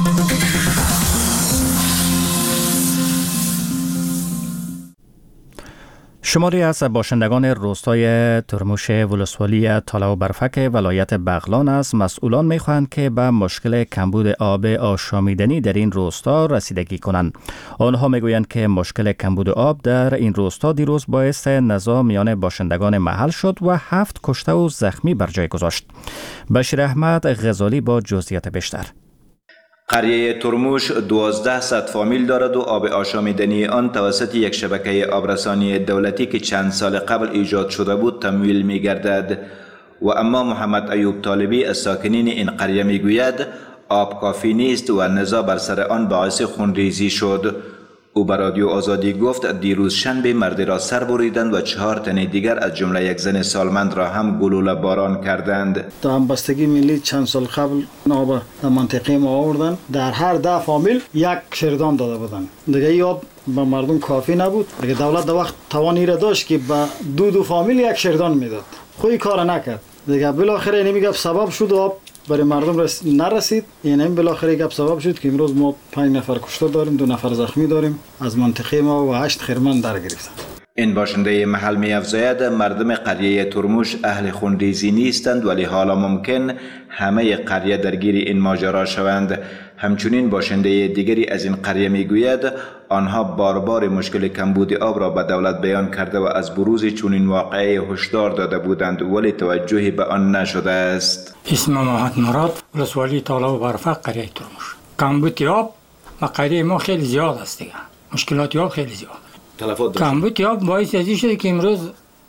شماری از باشندگان روستای ترموش ولسوالی تالا و برفک ولایت بغلان است مسئولان می‌خواهند که به مشکل کمبود آب آشامیدنی در این روستا رسیدگی کنند. آنها میگویند که مشکل کمبود آب در این روستا دیروز باعث نزاع میان باشندگان محل شد و هفت کشته و زخمی بر جای گذاشت. بشیر احمد غزالی با جزئیات بیشتر. قریه ترموش دوازده صد فامیل دارد و آب آشامیدنی آن توسط یک شبکه آبرسانی دولتی که چند سال قبل ایجاد شده بود تمویل می گردد. و اما محمد ایوب طالبی از ساکنین این قریه می گوید آب کافی نیست و نزاع بر سر آن باعث خونریزی شد. او به رادیو آزادی گفت دیروز شنبه مردی را سر بریدند و چهار تن دیگر از جمله یک زن سالمند را هم گلوله باران کردند. تا همبستگی ملی چند سال قبل آب در منطقه ما آوردن، در هر ده فامیل یک شیردان داده بودن. دیگه این آب به مردم کافی نبود. دیگه دولت در وقت توانی را داشت که به دو دو فامیل یک شیردان میداد. خوی کار نکرد. دیگه بالاخره نمیگه سبب شد آب برای مردم رس... نرسید. یعنی بالاخره گپ سبب شد که امروز ما پنج نفر کشته داریم، دو نفر زخمی داریم. از منطقه ما و هشت خیرمند در گرفتن. این باشنده محل می افزاید مردم قریه ترموش اهل خونریزی نیستند ولی حالا ممکن همه قریه درگیر این ماجرا شوند. همچنین باشنده دیگری از این قریه می گوید آنها بار بار مشکل کمبود آب را به دولت بیان کرده و از بروز چنین واقعه هشدار داده بودند ولی توجهی به آن نشده است. اسم محمد مراد، ولسوالی تالا و برفق، قریه ترموش. کمبود آب و قریه ما خیلی زیاد است دیگه. مشکلات آب خیلی زیاد. کمبود آب باعث ازی شده که امروز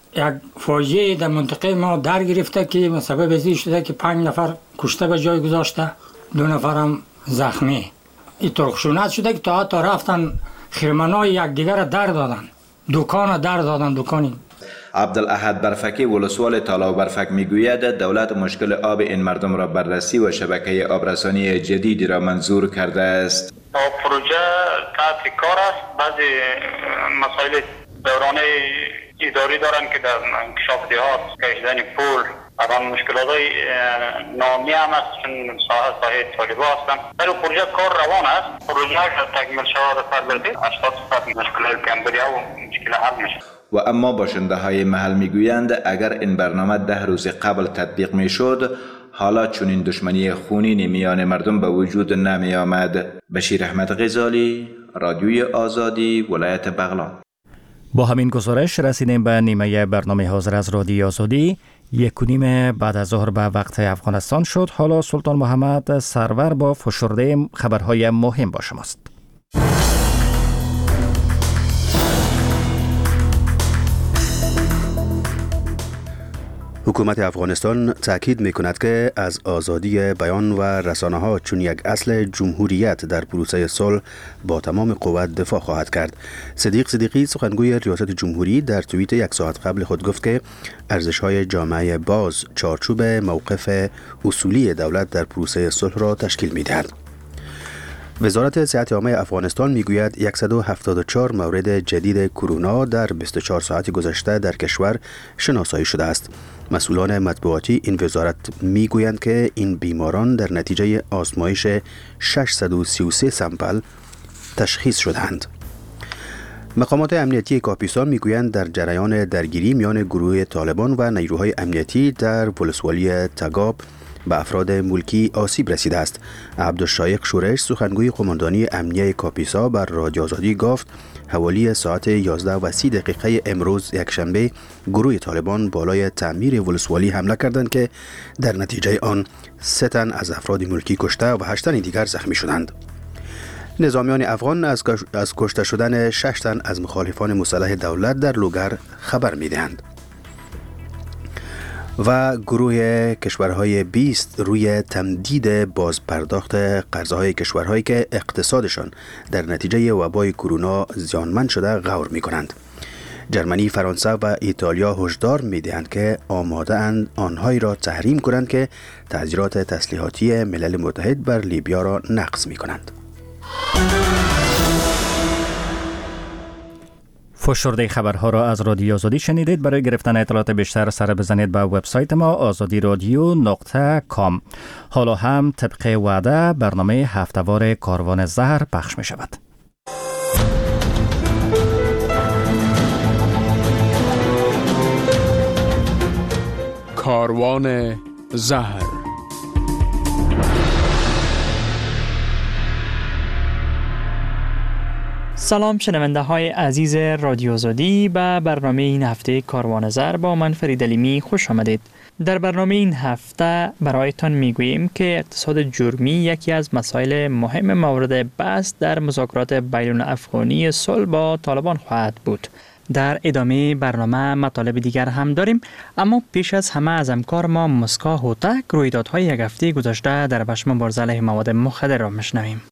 یک فاجعه در منطقه ما در گرفته که سبب ازی شده که پنج نفر کشته به جای گذاشته، دو نفر هم زخمی. این ترخشونت شده که تا حتی رفتن خیرمنای یک دیگر در دادن، دکان در دادن دکانی. عبدالاحد برفکی ولسوال تالا و برفک میگوید دولت مشکل آب این مردم را بررسی و شبکه آبرسانی جدیدی را منظور کرده است. پروژه تحت کار است. بعضی مسائل دورانه اداری دارن که در انکشاف دهات کشیدن پول الان مشکلات نامی هم است، چون ساحه ساحه طالبا هستن. در پروژه کار روان است. پروژه تکمیل شود فرد هشتاد درصد مشکلات کمبودی و مشکل حل میشه. و اما باشنده های محل میگویند اگر این برنامه ده روز قبل تطبیق میشد، حالا چنین دشمنی خونین میان مردم به وجود نمی آمد. بشیر احمد غزالی، رادیوی آزادی، ولایت بغلان. با همین گزارش رسیدیم به نیمه برنامه حاضر از رادیوی آزادی. یک و نیم بعد از ظهر به وقت افغانستان شد. حالا سلطان محمد سرور با فشرده خبرهای مهم با شماست. حکومت افغانستان تاکید می‌کند که از آزادی بیان و رسانه‌ها چون یک اصل جمهوریت در پروسه صلح با تمام قوت دفاع خواهد کرد. صدیق صدیقی سخنگوی ریاست جمهوری در توییت یک ساعت قبل خود گفت که ارزش‌های جامعه باز چارچوب موقف اصولی دولت در پروسه صلح را تشکیل می‌دهد. وزارت صحت عامه افغانستان میگوید صد و هفتاد و چهار مورد جدید کرونا در بیست و چهار ساعت گذشته در کشور شناسایی شده است. مسئولان مطبوعاتی این وزارت میگویند که این بیماران در نتیجه آزمایش ششصد و سی و سه سامپل تشخیص شدند. مقامات امنیتی کاپیسا میگویند در جریان درگیری میان گروه طالبان و نیروهای امنیتی در ولسوالی تگاب به افراد ملکی آسیب رسیده است. عبدالشایق شورش سخنگوی قماندانی امنیه کاپیسا بر رادیو آزادی گفت حوالی ساعت یازده و سی دقیقه امروز یکشنبه گروه طالبان بالای تعمیر ولسوالی حمله کردند که در نتیجه آن سه تن از افراد ملکی کشته و هشت تن دیگر زخمی شدند. نظامیان افغان از از کشته شدن شش تن از مخالفان مسلح دولت در لوگر خبر می‌دهند. و گروه کشورهای بیست روی تمدید بازپرداخت قرضهای کشورهایی که اقتصادشان در نتیجه وبای کرونا زیانمند شده غور می کنند. جرمنی، فرانسه و ایتالیا هشدار می دهند که آماده اند آنهایی را تحریم کنند که تحضیرات تسلیحاتی ملل متحد بر لیبیا را نقض می کنند. فشرده خبرها را از رادیو آزادی شنیدید. برای گرفتن اطلاعات بیشتر سر بزنید به وبسایت ما آزادی رادیو نقطه کام. حالا هم طبق وعده برنامه هفته‌وار کاروان زهر پخش می شود. کاروان زهر. سلام شنونده های عزیز رادیو آزادی، به برنامه این هفته کاروان زهر با من فرید علیمی خوش آمدید. در برنامه این هفته برایتان میگوییم که اقتصاد جرمی یکی از مسائل مهم مورد بحث در مذاکرات بین الافغانی صلح با طالبان خواهد بود. در ادامه برنامه مطالب دیگر هم داریم، اما پیش از همه از همکار ما مسکا هوتک رویدادهای یک هفته گذشته در بشم مبارزه علیه مواد مخدر را میشنویم.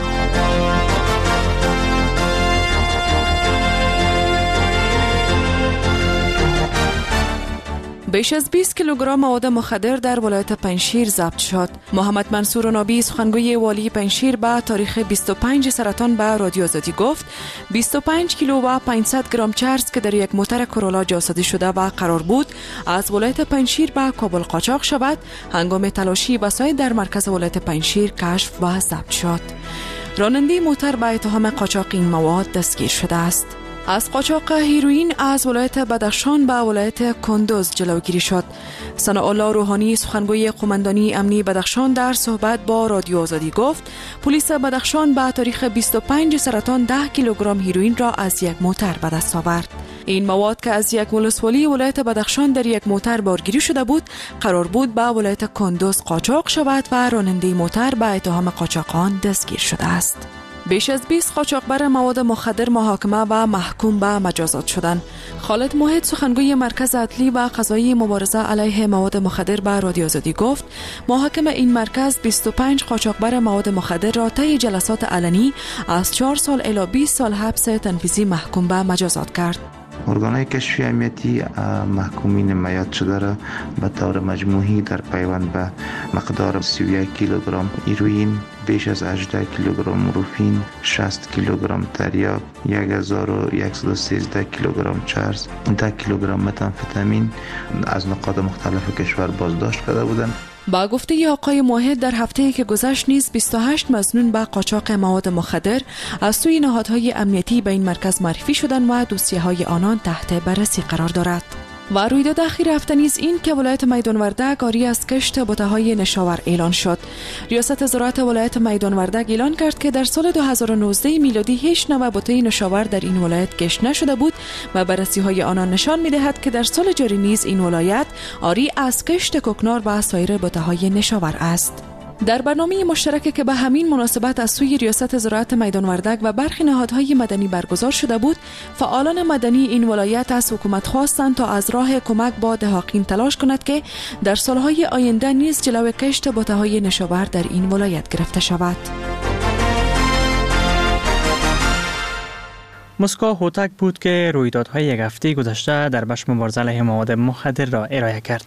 بیش از بیست کیلوگرم مواد مخدر در ولایت پنجشیر ضبط شد. محمد منصور نابی سخنگوی والی پنجشیر به تاریخ بیست و پنج سرطان به رادیو آزادی گفت بیست و پنج کیلو و پانصد گرم چرس که در یک موتر کرولا جاسازی شده و قرار بود از ولایت پنجشیر به کابل قاچاق شود، هنگام تلاشی وسایل در مرکز ولایت پنجشیر کشف و ضبط شد. راننده موتر به اتهام قاچاق این مواد دستگیر شده است. از قاچاق هیروئین از ولایت بدخشان به ولایت کندوز جلوگیری شد. ثناءالله روحانی سخنگوی قماندانی امنی بدخشان در صحبت با رادیو آزادی گفت پلیس بدخشان به تاریخ بیست و پنج سرطان ده کیلوگرم هیروئین را از یک موتر به دست آورد. این مواد که از یک ولسوالی ولایت بدخشان در یک موتر بارگیری شده بود، قرار بود به ولایت کندوز قاچاق شود و راننده موتر به اتهام قاچاق آن دستگیر شده است. بیش از بیست قاچاقبر مواد مخدر محاکمه و محکوم به مجازات شدند. خالد موحد سخنگوی مرکز عدلی و قضایی مبارزه علیه مواد مخدر به رادیو آزادی گفت محاکم این مرکز بیست و پنج قاچاقبر مواد مخدر را طی جلسات علنی از چهار سال الی بیست سال حبس تنفیذی محکوم به مجازات کرد. ارگانهای کشفی امنیتی محکومین میاد شده را به طور مجموعی در پیوند به مقدار سی و یک کیلوگرم هیروئین، بیش از هجده کیلوگرم مورفین، شصت کیلوگرم تریاک، یک هزار و صد و سیزده کیلوگرم چرس، ده کیلوگرم متامفتامین از نقاط مختلف کشور بازداشت کرده بودند. با گفته آقای موحد در هفته‌ای که گذشت نیز بیست و هشت مظنون به قاچاق مواد مخدر از سوی نهادهای امنیتی به این مرکز معرفی شدند و دوسیه‌های آنان تحت بررسی قرار دارد. و رویداد اخیر هفته نیز این که ولایت میدان وردک آری از کشت بته‌های نشاور اعلان شد. ریاست زراعت ولایت میدان وردک اعلان کرد که در سال دو هزار و نوزده میلادی هیچ نوع بته نشاور در این ولایت کشت نشده بود و بررسی‌های آنان نشان می‌دهد که در سال جاری نیز این ولایت آری از کشت کوکنار و سایر بته‌های نشاور است. در برنامه مشترکی که به همین مناسبت از سوی ریاست زراعت میدان وردک و برخی نهادهای مدنی برگزار شده بود، فعالان مدنی این ولایت از حکومت خواستند تا از راه کمک با دهاقین تلاش کند که در سالهای آینده نیز جلوی کشت بته‌های نشاور در این ولایت گرفته شود. مسکو هوتک بود که رویدادهای یک هفته گذشته در بخش مبارزه علیه مواد مخدر را ارائه کرد.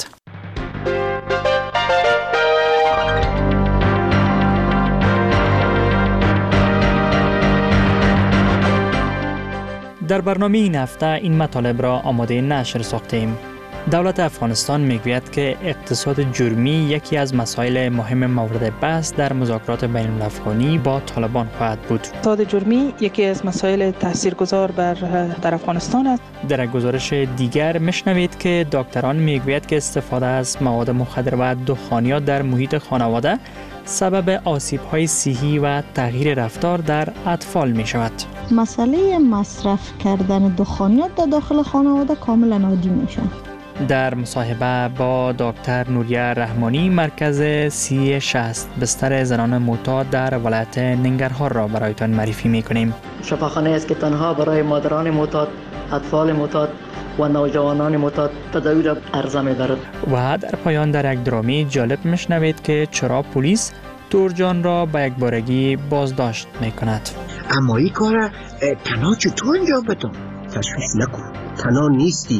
در برنامه این هفته این مطالب را آماده نشر ساختیم. دولت افغانستان میگوید که اقتصاد جرمی یکی از مسائل مهم مورد بحث در مذاکرات بین الافغانی با طالبان خواهد بود. اقتصاد جرمی یکی از مسائل تاثیرگذار بر در افغانستان است. در یک گزارش دیگر میشنوید که دکتران میگوید که استفاده از مواد مخدر و دخانیات در محیط خانواده سبب آسیب‌های صحی و تغییر رفتار در اطفال می شود. مسئله مصرف کردن دخانیات در داخل خانواده کاملا عادی می شود. در مصاحبه با دکتر نوریه رحمانی مرکز سی شصت بستر زنان معتاد در ولایت ننگرهار را برایتان معرفی می کنیم. شفاخانه است که تنها برای مادران معتاد، اطفال معتاد و نوجوانان معتاد تداوی را عرضه می دارد. و در پایان در یک درامی جالب میشنوید که چرا پلیس تورجان را به یک بارگی بازداشت می کند. اما این کار تنها چطور انجام بدم؟ تشویش نکن، تنها نیستی.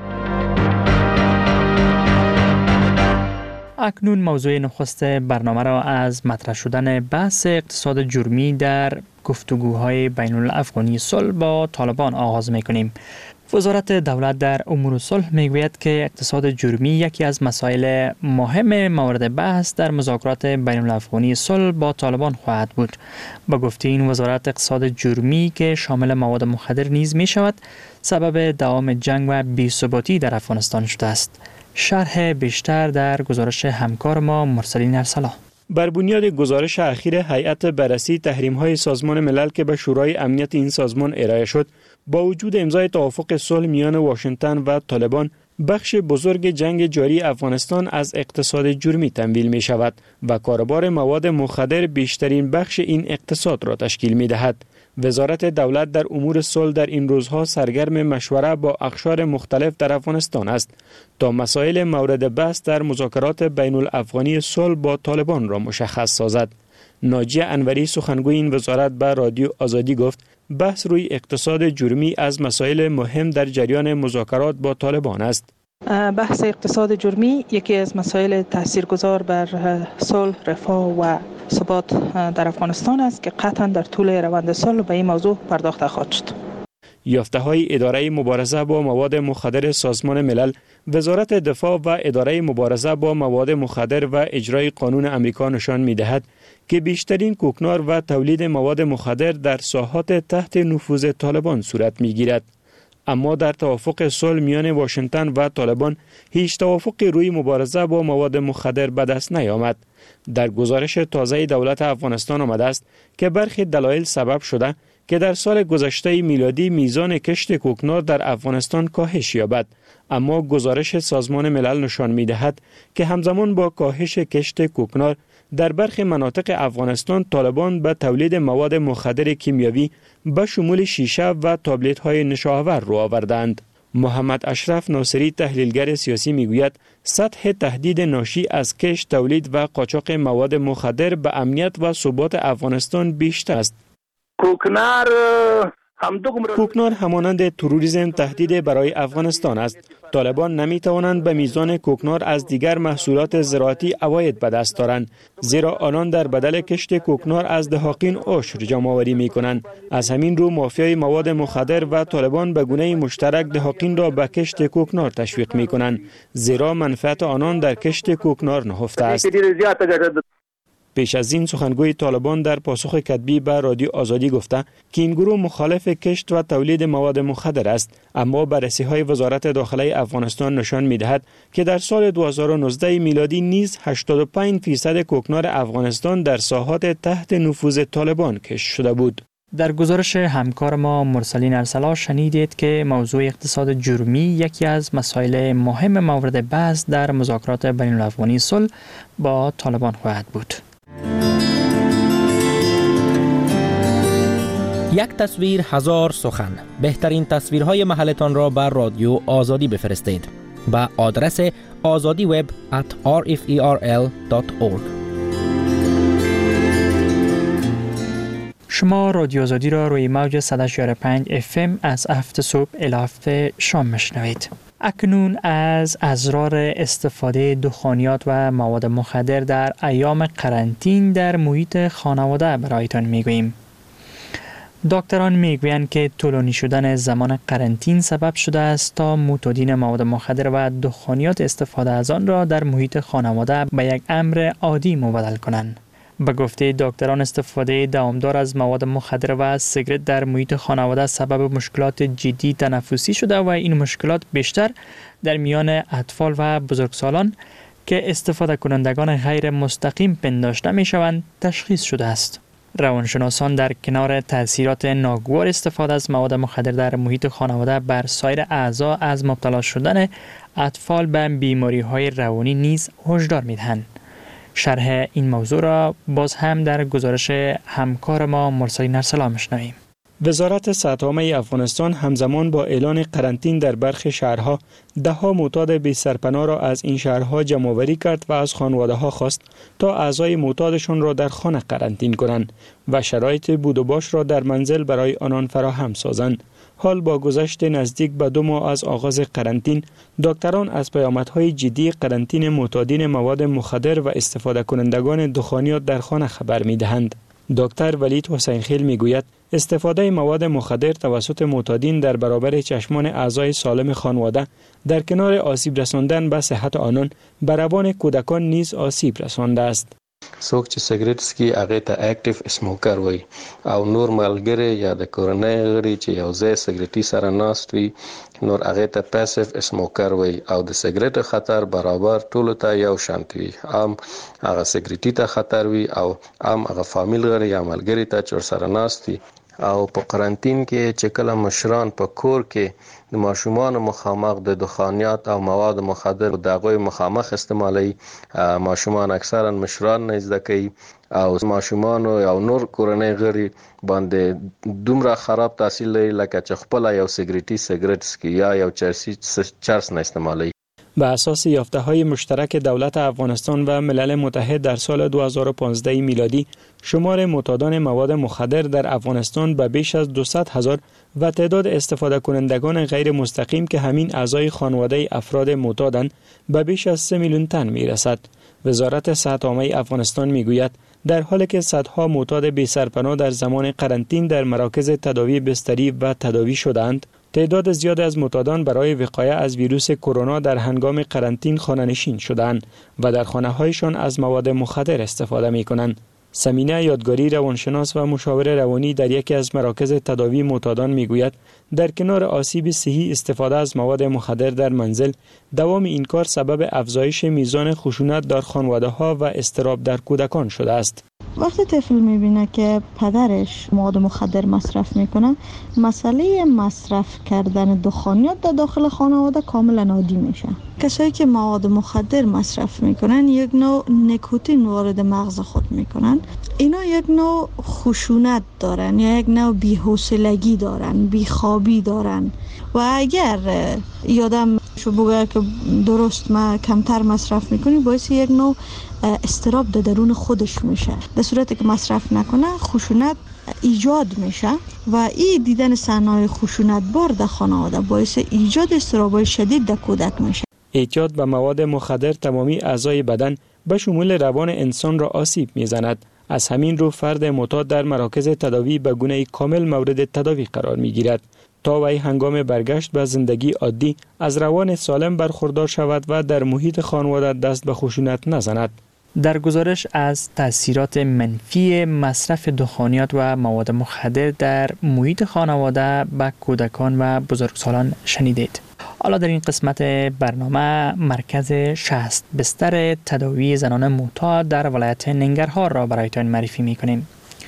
اکنون موضوع نخست برنامه را از مطرح شدن بحث اقتصاد جرمی در گفتگوهای بین الافغانی صلح با طالبان آغاز می کنیم. وزارت دولت در امور صلح میگوید که اقتصاد جرمی یکی از مسائل مهم مورد بحث در مذاکرات بین الافغانی صلح با طالبان خواهد بود. با گفته این وزارت، اقتصاد جرمی که شامل مواد مخدر نیز می شود سبب دوام جنگ و بی‌ثباتی در افغانستان شده است. شرح بیشتر در گزارش همکار ما مرسلین ارسلا. بر بنیاد گزارش اخیر هیئت بررسی تحریم‌های سازمان ملل که به شورای امنیت این سازمان ارائه شد، با وجود امضای توافق صلح میان واشنگتن و طالبان، بخش بزرگ جنگ جاری افغانستان از اقتصاد جرمی تمویل می شود و کاروبار مواد مخدر بیشترین بخش این اقتصاد را تشکیل می دهد. وزارت دولت در امور صلح در این روزها سرگرم مشوره با اقشار مختلف در افغانستان است تا مسائل مورد بحث در مذاکرات بین الافغانی صلح با طالبان را مشخص سازد. ناجیه انوری سخنگوی این وزارت به رادیو آزادی گفت بحث روی اقتصاد جرمی از مسائل مهم در جریان مذاکرات با طالبان است. بحث اقتصاد جرمی یکی از مسائل تاثیرگذار بر صلح، رفاه و ثبات در افغانستان است که قطعا در طول روند صلح به این موضوع پرداخته خواهد شد. یافته‌های اداره مبارزه با مواد مخدر سازمان ملل، وزارت دفاع و اداره مبارزه با مواد مخدر و اجرای قانون امریکا نشان می‌دهد که بیشترین کوکنار و تولید مواد مخدر در ساحات تحت نفوذ طالبان صورت می‌گیرد. اما در توافق صلح میان واشنگتن و طالبان هیچ توافقی روی مبارزه با مواد مخدر به دست نیامد. در گزارش تازه دولت افغانستان آمده است که برخی دلایل سبب شده که در سال گذشته میلادی میزان کشت کوکنار در افغانستان کاهش یابد، اما گزارش سازمان ملل نشان می‌دهد که همزمان با کاهش کشت کوکنار در برخی مناطق افغانستان طالبان به تولید مواد مخدر کیمیاوی به شمول شیشه و تابلت‌های نشاور رو آوردند. محمد اشرف ناصری تحلیلگر سیاسی میگوید سطح تهدید ناشی از کشت، تولید و قاچاق مواد مخدر به امنیت و ثبات افغانستان بیشتر است. کوکنار کوکنار همانند تروریسم تهدید برای افغانستان است. طالبان نمی توانند به میزان کوکنار از دیگر محصولات زراعتی عواید به دست دارند، زیرا آنان در بدل کشت کوکنار از دهاقین عشر جمع آوری می کنند. از همین رو مافیای مواد مخدر و طالبان به گونه مشترک دهاقین را به کشت کوکنار تشویق می کنند، زیرا منفعت آنان در کشت کوکنار نهفته است. پیش از این سخنگوی طالبان در پاسخ کتبی به رادیو آزادی گفته که این گروه مخالف کشت و تولید مواد مخدر است، اما بررسی‌های وزارت داخله افغانستان نشان می‌دهد که در سال دو هزار و نوزده میلادی نیز هشتاد و پنج درصد کوکنار افغانستان در ساحات تحت نفوذ طالبان کشت شده بود. در گزارش همکار ما مرسلین ارسلا شنیدید که موضوع اقتصاد جرمی یکی از مسائل مهم مورد بحث در مذاکرات بین الافغانی صلح با طالبان خواهد بود. یک تصویر هزار سخن. بهترین تصویرهای محلتان را بر رادیو آزادی بفرستید با آدرس آزادی وب ات آر اف ای آر ال دات اورگ. شما رادیو آزادی را روی موج صد و چهار و پنج اف ام از هفت صبح الی هفت شام میشنوید. اکنون از اضرار استفاده دخانیات و مواد مخدر در ایام قرنطین در محیط خانواده برایتان میگوییم. دکتران میگویند که طولانی شدن زمان قرنطین سبب شده است تا معتادین مواد مخدر و دخانیات استفاده از آن را در محیط خانواده به یک امر عادی مبدل کنند. به گفته دکتران استفاده دوامدار از مواد مخدر و سیگرت در محیط خانواده سبب مشکلات جدی تنفسی شده و این مشکلات بیشتر در میان اطفال و بزرگسالان که استفاده کنندگان غیر مستقیم پنداشته می شوند تشخیص شده است. روانشناسان در کنار تاثیرات ناگوار استفاده از مواد مخدر در محیط خانواده بر سایر اعضا از مبتلا شدن اطفال به بیماری‌های روانی نیز هشدار می‌دهند. شرح این موضوع را باز هم در گزارش همکار ما مرسلین ارسلا می‌شنویم. وزارت صحت عامه افغانستان همزمان با اعلان قرنطین در برخی شهرها ده ها معتاد بی سرپناه را از این شهرها جمع آوری کرد و از خانواده‌ها خواست تا اعضای معتادشان را در خانه قرنطین کنند و شرایط بود و باش را در منزل برای آنان فراهم سازند. حال با گذشت نزدیک به دو ماه از آغاز قرنطین، دکتران از پیامدهای جدی قرنطین معتادین مواد مخدر و استفاده کنندگان دخانیات در خانه خبر می‌دهند. دکتر ولید حسین خیل میگوید استفاده مواد مخدر توسط معتادین در برابر چشمان اعضای سالم خانواده در کنار آسیب رساندن به صحت آنان به روان کودکان نیز آسیب رسانده است. څوک چې سیګریټ څکي هغه ته اکټیو اسموکر وایي او نور ملګری یا د کورنۍ غړي چې یو ځای سیګریټي سره ناست وي نور هغه ته پاسیو اسموکر وایي او د سیګریټ خطر برابر ټولو ته یو شانت وي. هم هغه سیګریټي ته خطر وي او هم هغه فامیل غړي یا ملګری ته چې سره ناست وي. او په قرنطین کې چې کله مشران په کور کې د ماشومان مخامخ د دخانیات او مواد مخدر د هغوی مخامخ استعمالي، ماشومان اکثرا مشران نه زده کوي او ماشومان او نور کورنۍ غړي باندې دومره خراب تاثیر لري لکه چې خپل یو سیګریټي سیګریټ سکي یا یو چرسي چرس نه استعمالي. به اساس یافته‌های مشترک دولت افغانستان و ملل متحد در سال دو هزار و پانزده میلادی شمار معتادان مواد مخدر در افغانستان به بیش از دویست هزار و تعداد استفاده کنندگان غیر مستقیم که همین اعضای خانواده افراد معتادند به بیش از سه میلیون تن میرسد. وزارت صحت عامه افغانستان میگوید در حالی که صدها معتاد بی سرپناه در زمان قرنطین در مراکز تداوی بستری و تداوی شدند، تعداد زیاد از معتادان برای وقایه از ویروس کرونا در هنگام قرنطین خانه‌نشین شدند و در خانه‌هایشان از مواد مخدر استفاده می‌کنند. سمینه یادگاری روانشناس و مشاور روانی در یکی از مراکز تداوی معتادان میگوید در کنار آسیب صحی استفاده از مواد مخدر در منزل، دوام این کار سبب افزایش میزان خشونت در خانواده‌ها و اضطراب در کودکان شده است. وقتی طفل میبینه که پدرش مواد مخدر مصرف میکنه، مسئله مصرف کردن دخانیات در داخل خانواده کاملا عادی میشه. کسایی که مواد مخدر مصرف میکنن یک نوع نیکوتین وارد مغز خود میکنن. اینا یک نوع خشونت دارن یا یک نوع بی‌حوصلگی دارن، بیخوابی دارن و اگر یادم شو بگه که درست ما کمتر مصرف میکنیم باعث یک نوع استراب در درون خودش میشه. در صورتی که مصرف نکنه خشونت ایجاد میشه و این دیدن صحنه‌های خشونت بار در خانواده باعث ایجاد استراب‌های شدید در کودک میشه. اعتیاد به مواد مخدر تمامی اعضای بدن به شمول روان انسان را آسیب میزند. از همین رو فرد معتاد در مراکز تداوی به گونه کامل مورد تداوی قرار میگیرد تا وی هنگام برگشت به زندگی عادی از روان سالم برخوردار شود و در محیط خانواده دست به خشونت نزند. در گزارش از تاثیرات منفی مصرف دخانیات و مواد مخدر در محیط خانواده به کودکان و بزرگسالان شنیدید. حالا در این قسمت برنامه مرکز شصت بستر تداوی زنان معتاد در ولایت ننگرهار را برایتان معرفی می‌کنیم.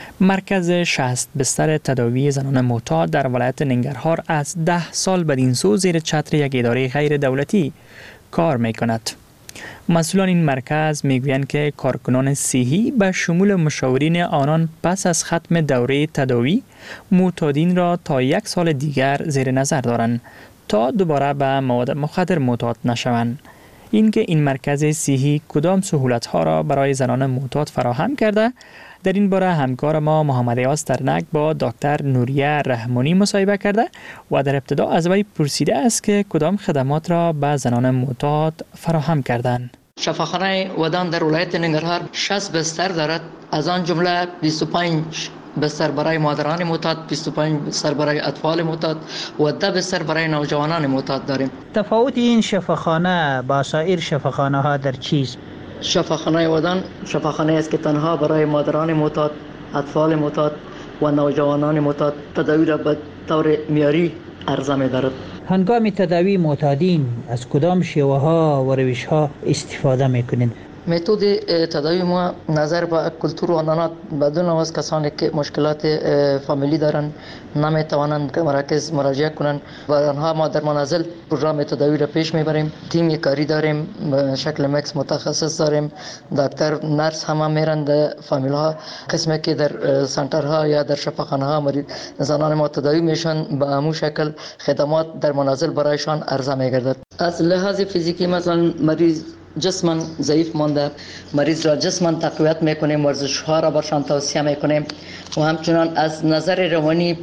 مرکز شصت بستر تداوی زنان معتاد در ولایت ننگرهار از ده سال بدین سو زیر چتر یک اداره غیر دولتی کار می‌کند. مسئولان این مرکز میگویند که کارکنان صحی به شمول مشاورین آنان پس از ختم دوره تداوی معتادین را تا یک سال دیگر زیر نظر دارند تا دوباره به مواد مخدر معتاد نشوند. اینکه این مرکز صحی کدام سهولت‌ها را برای زنان معتاد فراهم کرده، در این باره همکار ما محمد ایاز ترنک با دکتر نوریه رحمانی مصاحبه کرده و در ابتدا از وی پرسیده است که کدام خدمات را به زنان معتاد فراهم کردند. شفاخانه ودان در ولایت ننگرهار شصت بستر دارد، از آن جمله بیست و پنج بستر برای مادران معتاد، بیست و پنج بستر برای اطفال معتاد و ده بستر برای نوجوانان معتاد داریم. تفاوت این شفاخانه با سایر شفاخانه ها در چیست؟ شفاخانه ودان شفاخانه است که تنها برای مادران معتاد، اطفال معتاد و نوجوانان معتاد تداوی را به طور معیاری عرضه می‌دارد. هنگام تداوی معتادین از کدام شیوه ها و روش ها استفاده می‌کنید؟ متد تداوی ما نظر به کلتور و آنانات بدون از کسانی که مشکلات فامیلی دارند نمیتوانند که مراکز مراجعه کنند و آنها ما در منازل پروگرام تداوی را پیش میبریم. تیم کاری داریم، به شکل مکس متخصص داریم، دکتر نرس هم میرند فامیل ها، قسمی که در سنترها یا در شفاخانه ها مریض زنان ما تداوی میشن به همون شکل خدمات در منازل برایشان عرضه میگردد. از لحاظ فیزیکی مثلا مریض جسماً ضعیف مانده، مریض را جسماً تقویت میکنیم، ورزش ها را برشان توصیه میکنیم و همچنان از نظر روانی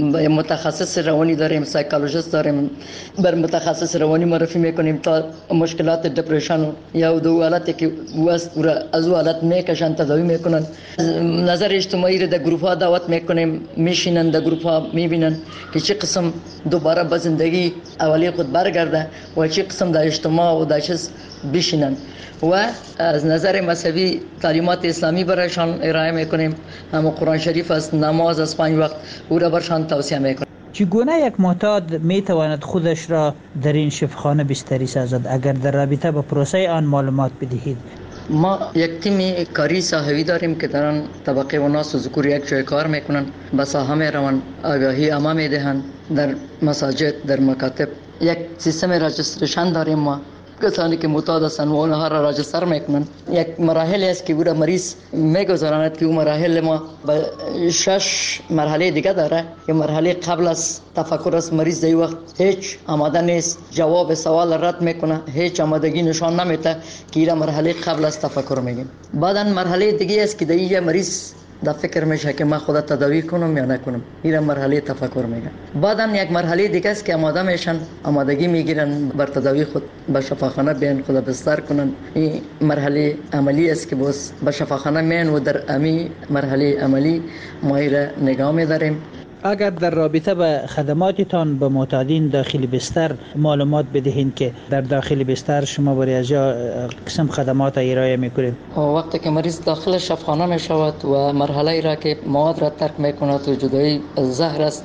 متخصص روانی داریم، سایکولوژیست داریم، بر متخصص روانی معرفی میکنیم تا مشکلات دپرشن یا دو حالتی که وست را از او حالت میکشن تداوی میکنن. نظر اجتماعی را در گروپ ها دعوت میکنیم، میشینن در گروپ ها میبینن که چه قسم دوباره به زندگی اولی خود برگرده و چه قسم در اجتماع و در چیز بشینن و از نظر مذهبی تعلیمات اسلامی برایشان ارائه میکنیم. هم قرآن شریف است، نماز از پنج وقت او را برشان توصیه میکنیم. چگونه یک معتاد میتواند خودش را در این شفاخانه بستری سازد اگر در رابطه با پروسه آن معلومات بدهید؟ ما یک تیم کاری صحوی داریم که در آن طبقه و ناس و ذکور یک جای کار میکنن، به ساحه میروند، آگاهی عامه میدهند، در مساجد، در مکاتب یک سیستم راجستریشن داریم. ما کسانی که معتاد هستند و آنها را راجستر میکنن. یک مراحل است که او را مریض میگذراند که او مراحل ما به شش مرحله دیگه داره. یک مرحله قبل از تفکر است، مریض در وقت هیچ آماده نیست، جواب سوال رد میکنه، هیچ آمادگی نشان نمیده که این مرحله قبل از تفکر میگیم. بعدا مرحله دیگه است که در اینجا مریض در فکر میشه که من خودت تداوی کنم یا نکنم، این مرحله تفکر میگن. بعدا یک مرحله دیگه است که آماده میشن، آمادگی میگیرن بر تداوی خود به شفاخانه بیان خود بستر کنن. این مرحله عملی است که باز به شفاخانه میان و در امی مرحله عملی ما را نگاه میداریم. اگر در رابطه به خدماتتان به معتادین داخل بستر معلومات بدهین که در داخل بستر شما برای از جا قسم خدمات ارائه میکنید. وقتی که مریض داخل شفاخانه می شود و مرحله را که مواد را ترک میکند و جدایی زهر است،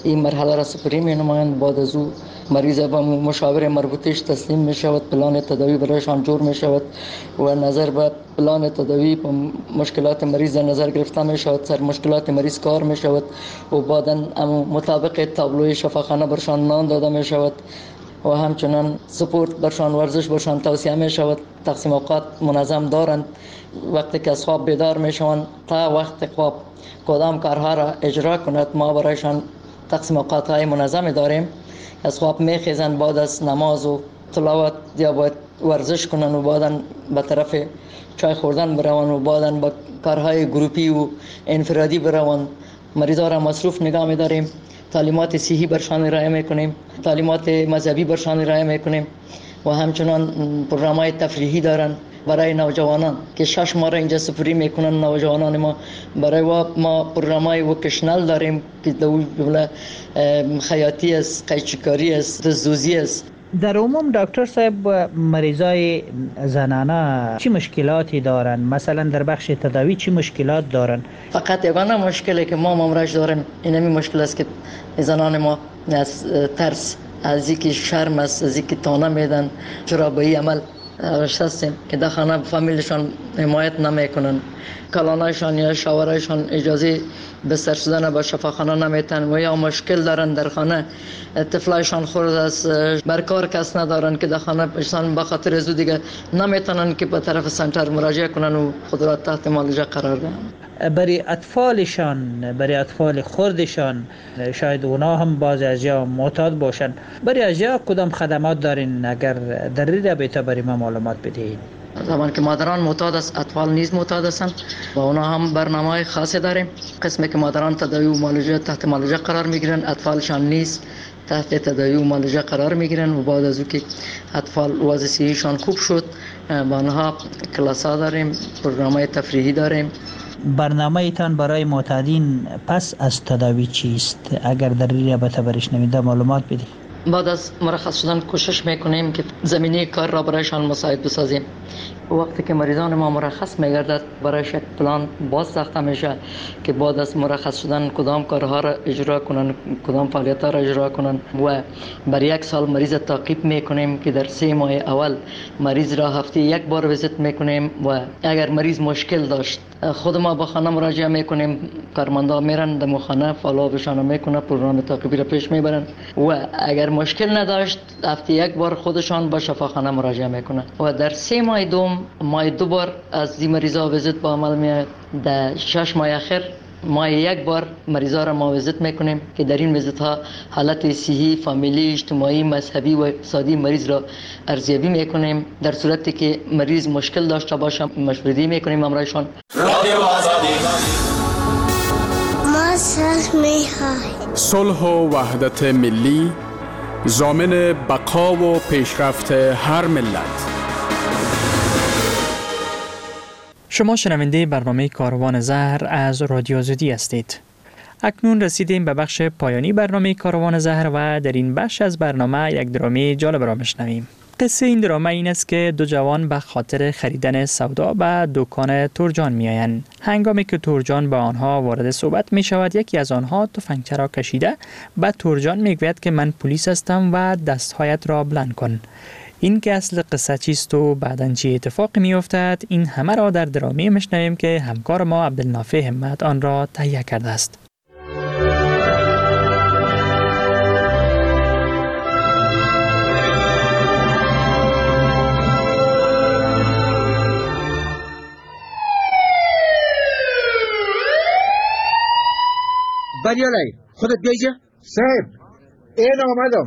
این مرحله را سپری می نمایند. بعد از او مریض به مشاور مربوطش تسلیم می شود، پلان تداوی برایشان جور می شود و نظر به پلان تداوی به مشکلات مریض نظر گرفته می شود، سر مشکلات مریض کار می شود و بعدا مطابق تابلوی شفاخانه برشان نان داده می شود و همچنان سپورت برشان، ورزش برشان توصیه می شود. تقسیم اوقات منظم دارند. وقتی که از خواب بیدار می شوند تا وقت خواب کدام کارها را اجرا کند ما برایشان تقسیم اوقات های منظم داریم. از خواب می خیزند، بعد از نماز و تلاوت یا باید ورزش کنند و بعدا به طرف چای خوردن بروند و بعدا با کارهای گروپی و انفرادی بروند. مریضا را مصروف نگاه می داریم. تعلیمات صحی برشان ارائه میکنیم، تعلیمات مذهبی برشان ارائه میکنیم و همچنان پروگرام‌های تفریحی دارن برای نوجوانان که شش ماه را اینجا سپری میکنن. نوجوانان ما برای ما پروگرام‌های وکیشنال داریم که دوله خیاطی است، قیچیکاری است، دزدوزی است. در عموم دکتر صاحب مریضای زنانه چی مشکلاتی دارن؟ مثلا در بخش تداوی چی مشکلات دارن؟ فقط یگانه مشکلی که ما مامراج داریم این همین مشکل است که زنان ما از ترس، از اینکه شرم است، از اینکه تانه میدن چرا به این عمل هستیم که در خانه فامیلشان حمایت نمیکنن، کلانایشان یا شاورایشان اجازه بستر شدن به شفاخانه نمیتن و یا مشکل دارن در خانه، طفلایشان خورد است، برکار کس ندارن که در خانه ایشان به خاطر از دیگه نمیتونن که به طرف سنتر مراجعه کنن و خود را تحت معالجه قرار دهن. برای اطفالشان، برای اطفال خردشان شاید اونا هم باز از یا معتاد باشن، برای از یا کدام خدمات دارین اگر در این رابطه برای ما معلومات بدهید؟ زمان که مادران معتاد است، اطفال نیز معتاد هستند و اونا هم برنامه خاصی داریم. قسمی که مادران تداوی و معالجه تحت معالجه قرار میگیرن، اطفالشان نیز تحت تداوی و معالجه قرار میگیرن و بعد از او که اطفال وضع صحیشان خوب شد با آنها کلاس ها داریم، پروگرام تفریحی داریم. برنامه ایتان برای معتادین پس از تداوی چیست؟ اگر در این رابطه برشنویده معلومات بدید. بعد از مرخص شدن کوشش میکنیم که زمینه کار را برایشان مساعد بسازیم. وقتی که مریضان ما مرخص میگردد برایش پلان باز ساخته میشه که بعد از مرخص شدن کدام کارها را اجرا کنن، کدام فعالیت‌ها را اجرا کنن و برای یک سال مریض تعقیب میکنیم که در سه ماه اول مریض را هفته یک بار ویزیت میکنیم و اگر مریض مشکل داشت خود ما به خانه مراجعه میکنیم، کارمندا میرن در خانه فالوآپشان میکنن، پروگرام تعقیبی را پیش میبرن و اگر مشکل نداشت هفته یک بار خودشان به شفاخانه مراجعه میکنن و در سه ماه دوم ماه دو بار از این مریضا ویزیت با عمل میاد. در شش ماه اخیر ما یک بار مریضا را ما ویزیت میکنیم که در این ویزیت ها حالت صحی، فامیلی، اجتماعی، مذهبی و اقتصادی مریض را ارزیابی میکنیم. در صورتی که مریض مشکل داشته باشه مشورتی میکنیم امرایشان. رادیو آزادی ما صلح میخواهیم. صلح و وحدت ملی ضامن بقا و پیشرفت هر ملت. شما شنونده برنامه کاروان زهر از رادیو آزادی هستید. اکنون رسیدیم به بخش پایانی برنامه کاروان زهر و در این بخش از برنامه یک درامه جالب را بشنویم. قصه این درامه این است که دو جوان به خاطر خریدن سودا به دکان تورجان می آیند. هنگامی که تورجان با آنها وارد صحبت می شود یکی از آنها تفنگچه را کشیده به تورجان می گوید که من پلیس هستم و دستهایت را بلند کن. این که اصل قصه چیست و بعداً چه اتفاقی می افتد این همه را در درامه میشنویم که همکار ما عبدالنافع همت آن را تهیه کرده است. بریالای خودت بیایجا صاحب این آمدم.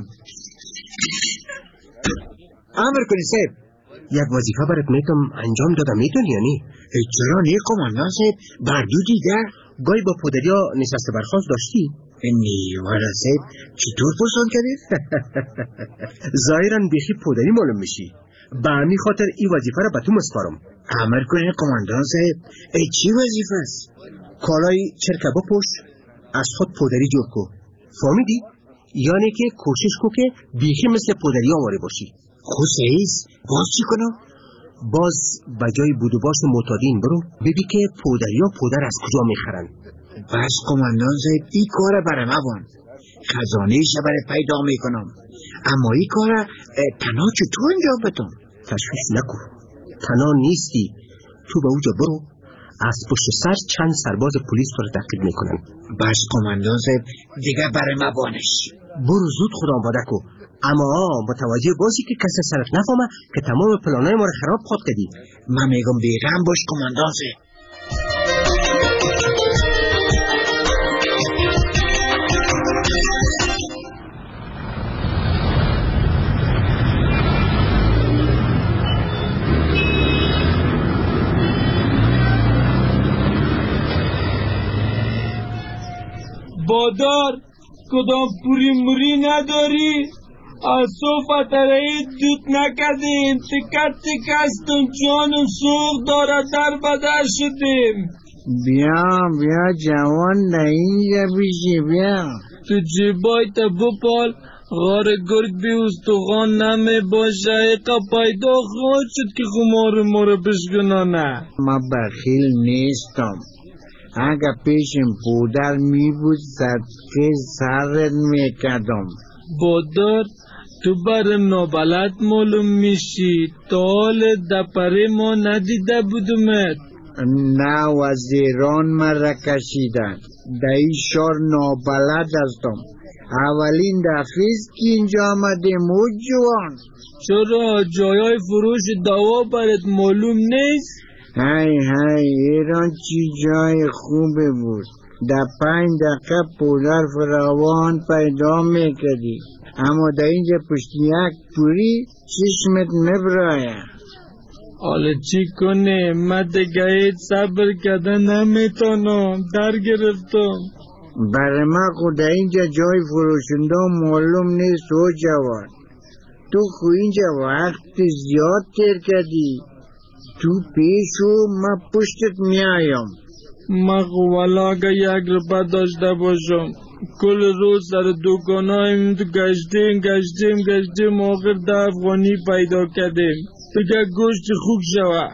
امر کنی صاحب. یک وظیفه برات میتونم انجام دادم میتونی یا نی؟ چرا نی قماندان صاحب؟ بردو دیده گاهی با پدریا نشسته برخواست داشتی؟ نی والا صاحب چطور پرسان کردی؟ ظاهرا بیخی پدری معلوم میشی. به همین خاطر این وظیفه را به تو مسپارم. امر کنی قماندان صاحب. ای چی وظیفه است؟ کالای چرکبا پوش از خود پدری جور کو. فهمیدی؟ یعنی که کوشش کو که بیخی مثل پدری آواره باشی. خوش سیز باز چی کنم؟ باز بجای بودو باش معتادین برو ببی که پودریا پودر از کجا میخرن. بس قماندان صاحب این کار برای نبان. خزانه برای پیدا میکنم. اما این کار تنها چطور انجام بدم؟ تشویش نکن، تنها نیستی. تو به اوجا برو، از پشت سر چند سرباز پلیس تو رو تعقیب میکنن. بس قماندان صاحب دیگه برای ما بانش. برو زود خدا آماده کو. اما متوجه باشی که کسی سرت نفهمه که تمام پلانای ما رو خراب خود کردی. من میگم بیغم باش قماندان صاحب. بادار کدام پوری موری نداری؟ از صوفت رایی دوت نکردیم، تکت تکستم جانم سوخ داره در بدر شدیم. بیا بیا جوان نه اینجا بیشی بیا. تو جیبای تا بپال غار گرگ بی استخوان نمی باشه. ایقا پیدا خواهد شد که خمار ما رو بشکنانه. ما بخیل نیستم. اگه پیشم پودر می بود صدقه سرت میکردم. بادار تو برم نابلد معلوم میشی. تا حال دپره ما ندیده بودمت. نه وزیران مرا کشیدن. در این شار نابلد هستم. اولین دفعیست که اینجا آمدیم او جوان. چرا جایای فروش دوا برات معلوم نیست؟ های های ایران چی جای خوبه بود. در پنج دقیقه پودر فراوان پیدا میکردی. اما در اینجا پشت یک پوری چشمت نبرایه. حالا چی کنه؟ من دیگه صبر کردن نمیتونم. در گرفتم. برای من خود در اینجا جای فروشنده معلوم نیست و جوان. تو خو اینجا وقت زیاد تیر کردی. تو پیشو من پشتت میایم. من والا اگه یک روپا داشته باشم کل روز سر دوکانایم گشتیم گشتیم گشتیم آخر ده افغانی پیدا کردیم. دیگه گوشت خوب شوه.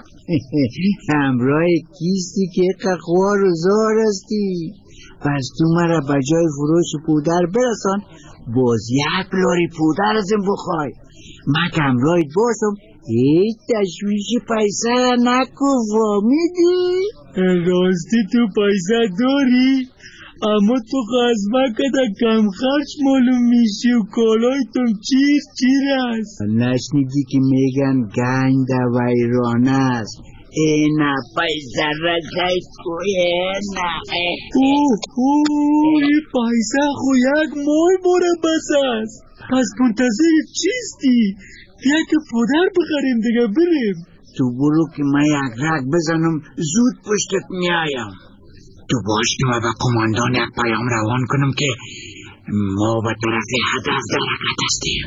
همراه کیستی که قخوار و زار هستی. پس تو مرا بجای فروش پودر برسان باز یک لاری پودر ازم بخوای. من که همراهت باشم هیچ تشویش پیسه نکو. فهمیدی؟ راستی تو پیسه داری؟ اما تو خزمه کده کم خرچ معلوم میشی و کالایتون چیر چیر است. نشنیدی که میگن گنج در ویرانه است. اینا پیسه را زید کوی اینا. اوه اوه این پیسه خو یک مای ماره بس است. پس منتظر چیستی؟ بیا که پودر بخریم دیگه بریم. تو برو که من یک رگ بزنم زود پشتت میایم. تو باش که من به قماندان یک پیام روان کنم که ما به طرف هدف در حرکت هستیم.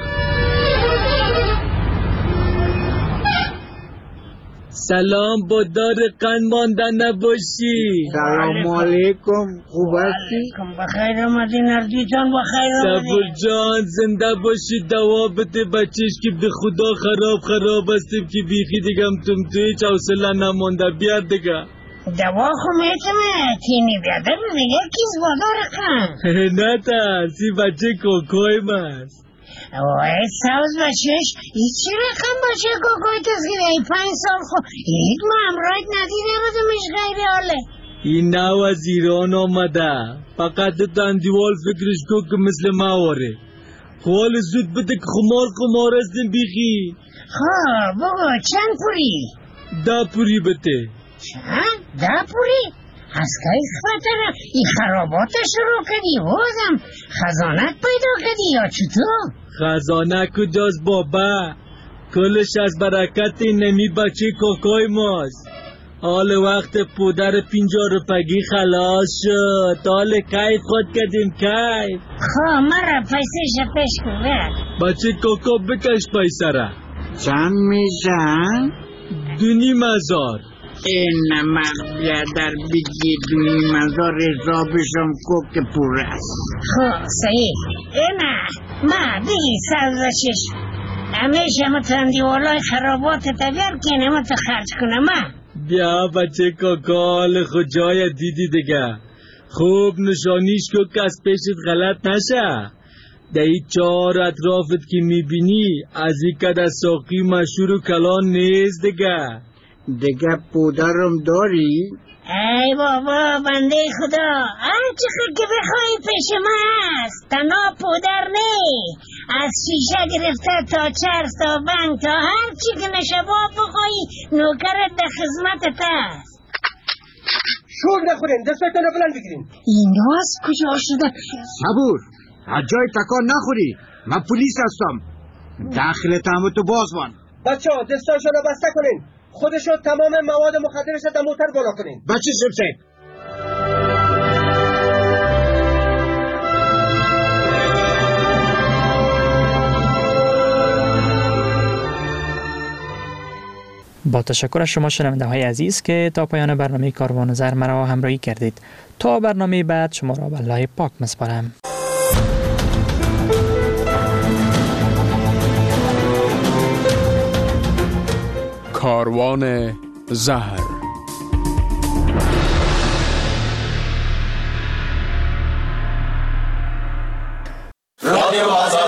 سلام بادار قند مانده نباشی. سلام علیکم. خوب هستی؟ بخیر آمدی نردی جان. بخیر آمدی صبر جان. زنده باشی. دوا بده بچهش که به خدا خراب خراب هستیم که بیخی دیگم تم تو هیچ حوصله نمانده. بیار دیگه دوا خو میتمه تینی بیاده دیگه کیز بادار قند. نه ترسی بچه کوکوی ماست. وای سوز بچهش ای چی رقم بچه کوکوی تسگیره ای پنج سال خو هیچ ما امرایت ندیده بودمش غیری حاله. این نو از ایران آمده. فقط دندیوال فکرش کو که مثل ما واره. خوال زود بده که خمار خمار هستیم بیخی. خواه بگو چند پوری؟ ده پوری بده. چند؟ ده پوری؟ از که خفتره ای خرابات شروع کردی بازم خزانت پیدا کردی یا چطور؟ خزانه کجاست بابا؟ کلش از برکت نمی بچه کوکوی ماست. حال وقت پودر پینجا روپگی خلاص شد. حال کیف خود کردیم کیف. خواه مرا پیسه شپش کنه. بچه کوکو بکش پیسه را. چند میشن؟ دونی مزار. این من بیادر بگی دونی مزار حسابشم کو که پور است. خواه صحیح. اینا ما بگی سرزشش همیشه متندی والای خرابات تبیر که نمت خرج کنم. بیا بچه کوکو حال خود جای دیدی دیگه. خوب نشانیش که کس پیشت غلط نشه. در این چهار اطرافت که میبینی از این کده ساقی مشهور و کلان نیست دیگه. دیگه پودرم داری؟ ای بابا بنده خدا، هر چقدر که بخوای پیش ما هست. تنها پودر نی، از شیشه گرفته تا چرس تا بنگ تا هر چی که نشباب بخوای نوکرت در خدمتت است. شور نخورین، دستتون رو بلند بگیرین. این راز کجا شده؟ صبور، از جای تکان نخوری. من پلیس هستم. داخل تهمتو باز بان. بچه ها دستاشو رو بسته کنین. خودشو تمام مواد مخدرش در موتر بالا کنین. بچه سمسه با تشکر از شما شنونده های عزیز که تا پایان برنامه کاروان زر مرا همراهی کردید. تا برنامه بعد شما را به الله پاک میسپارم. کاروان زهر. رادیو آزادی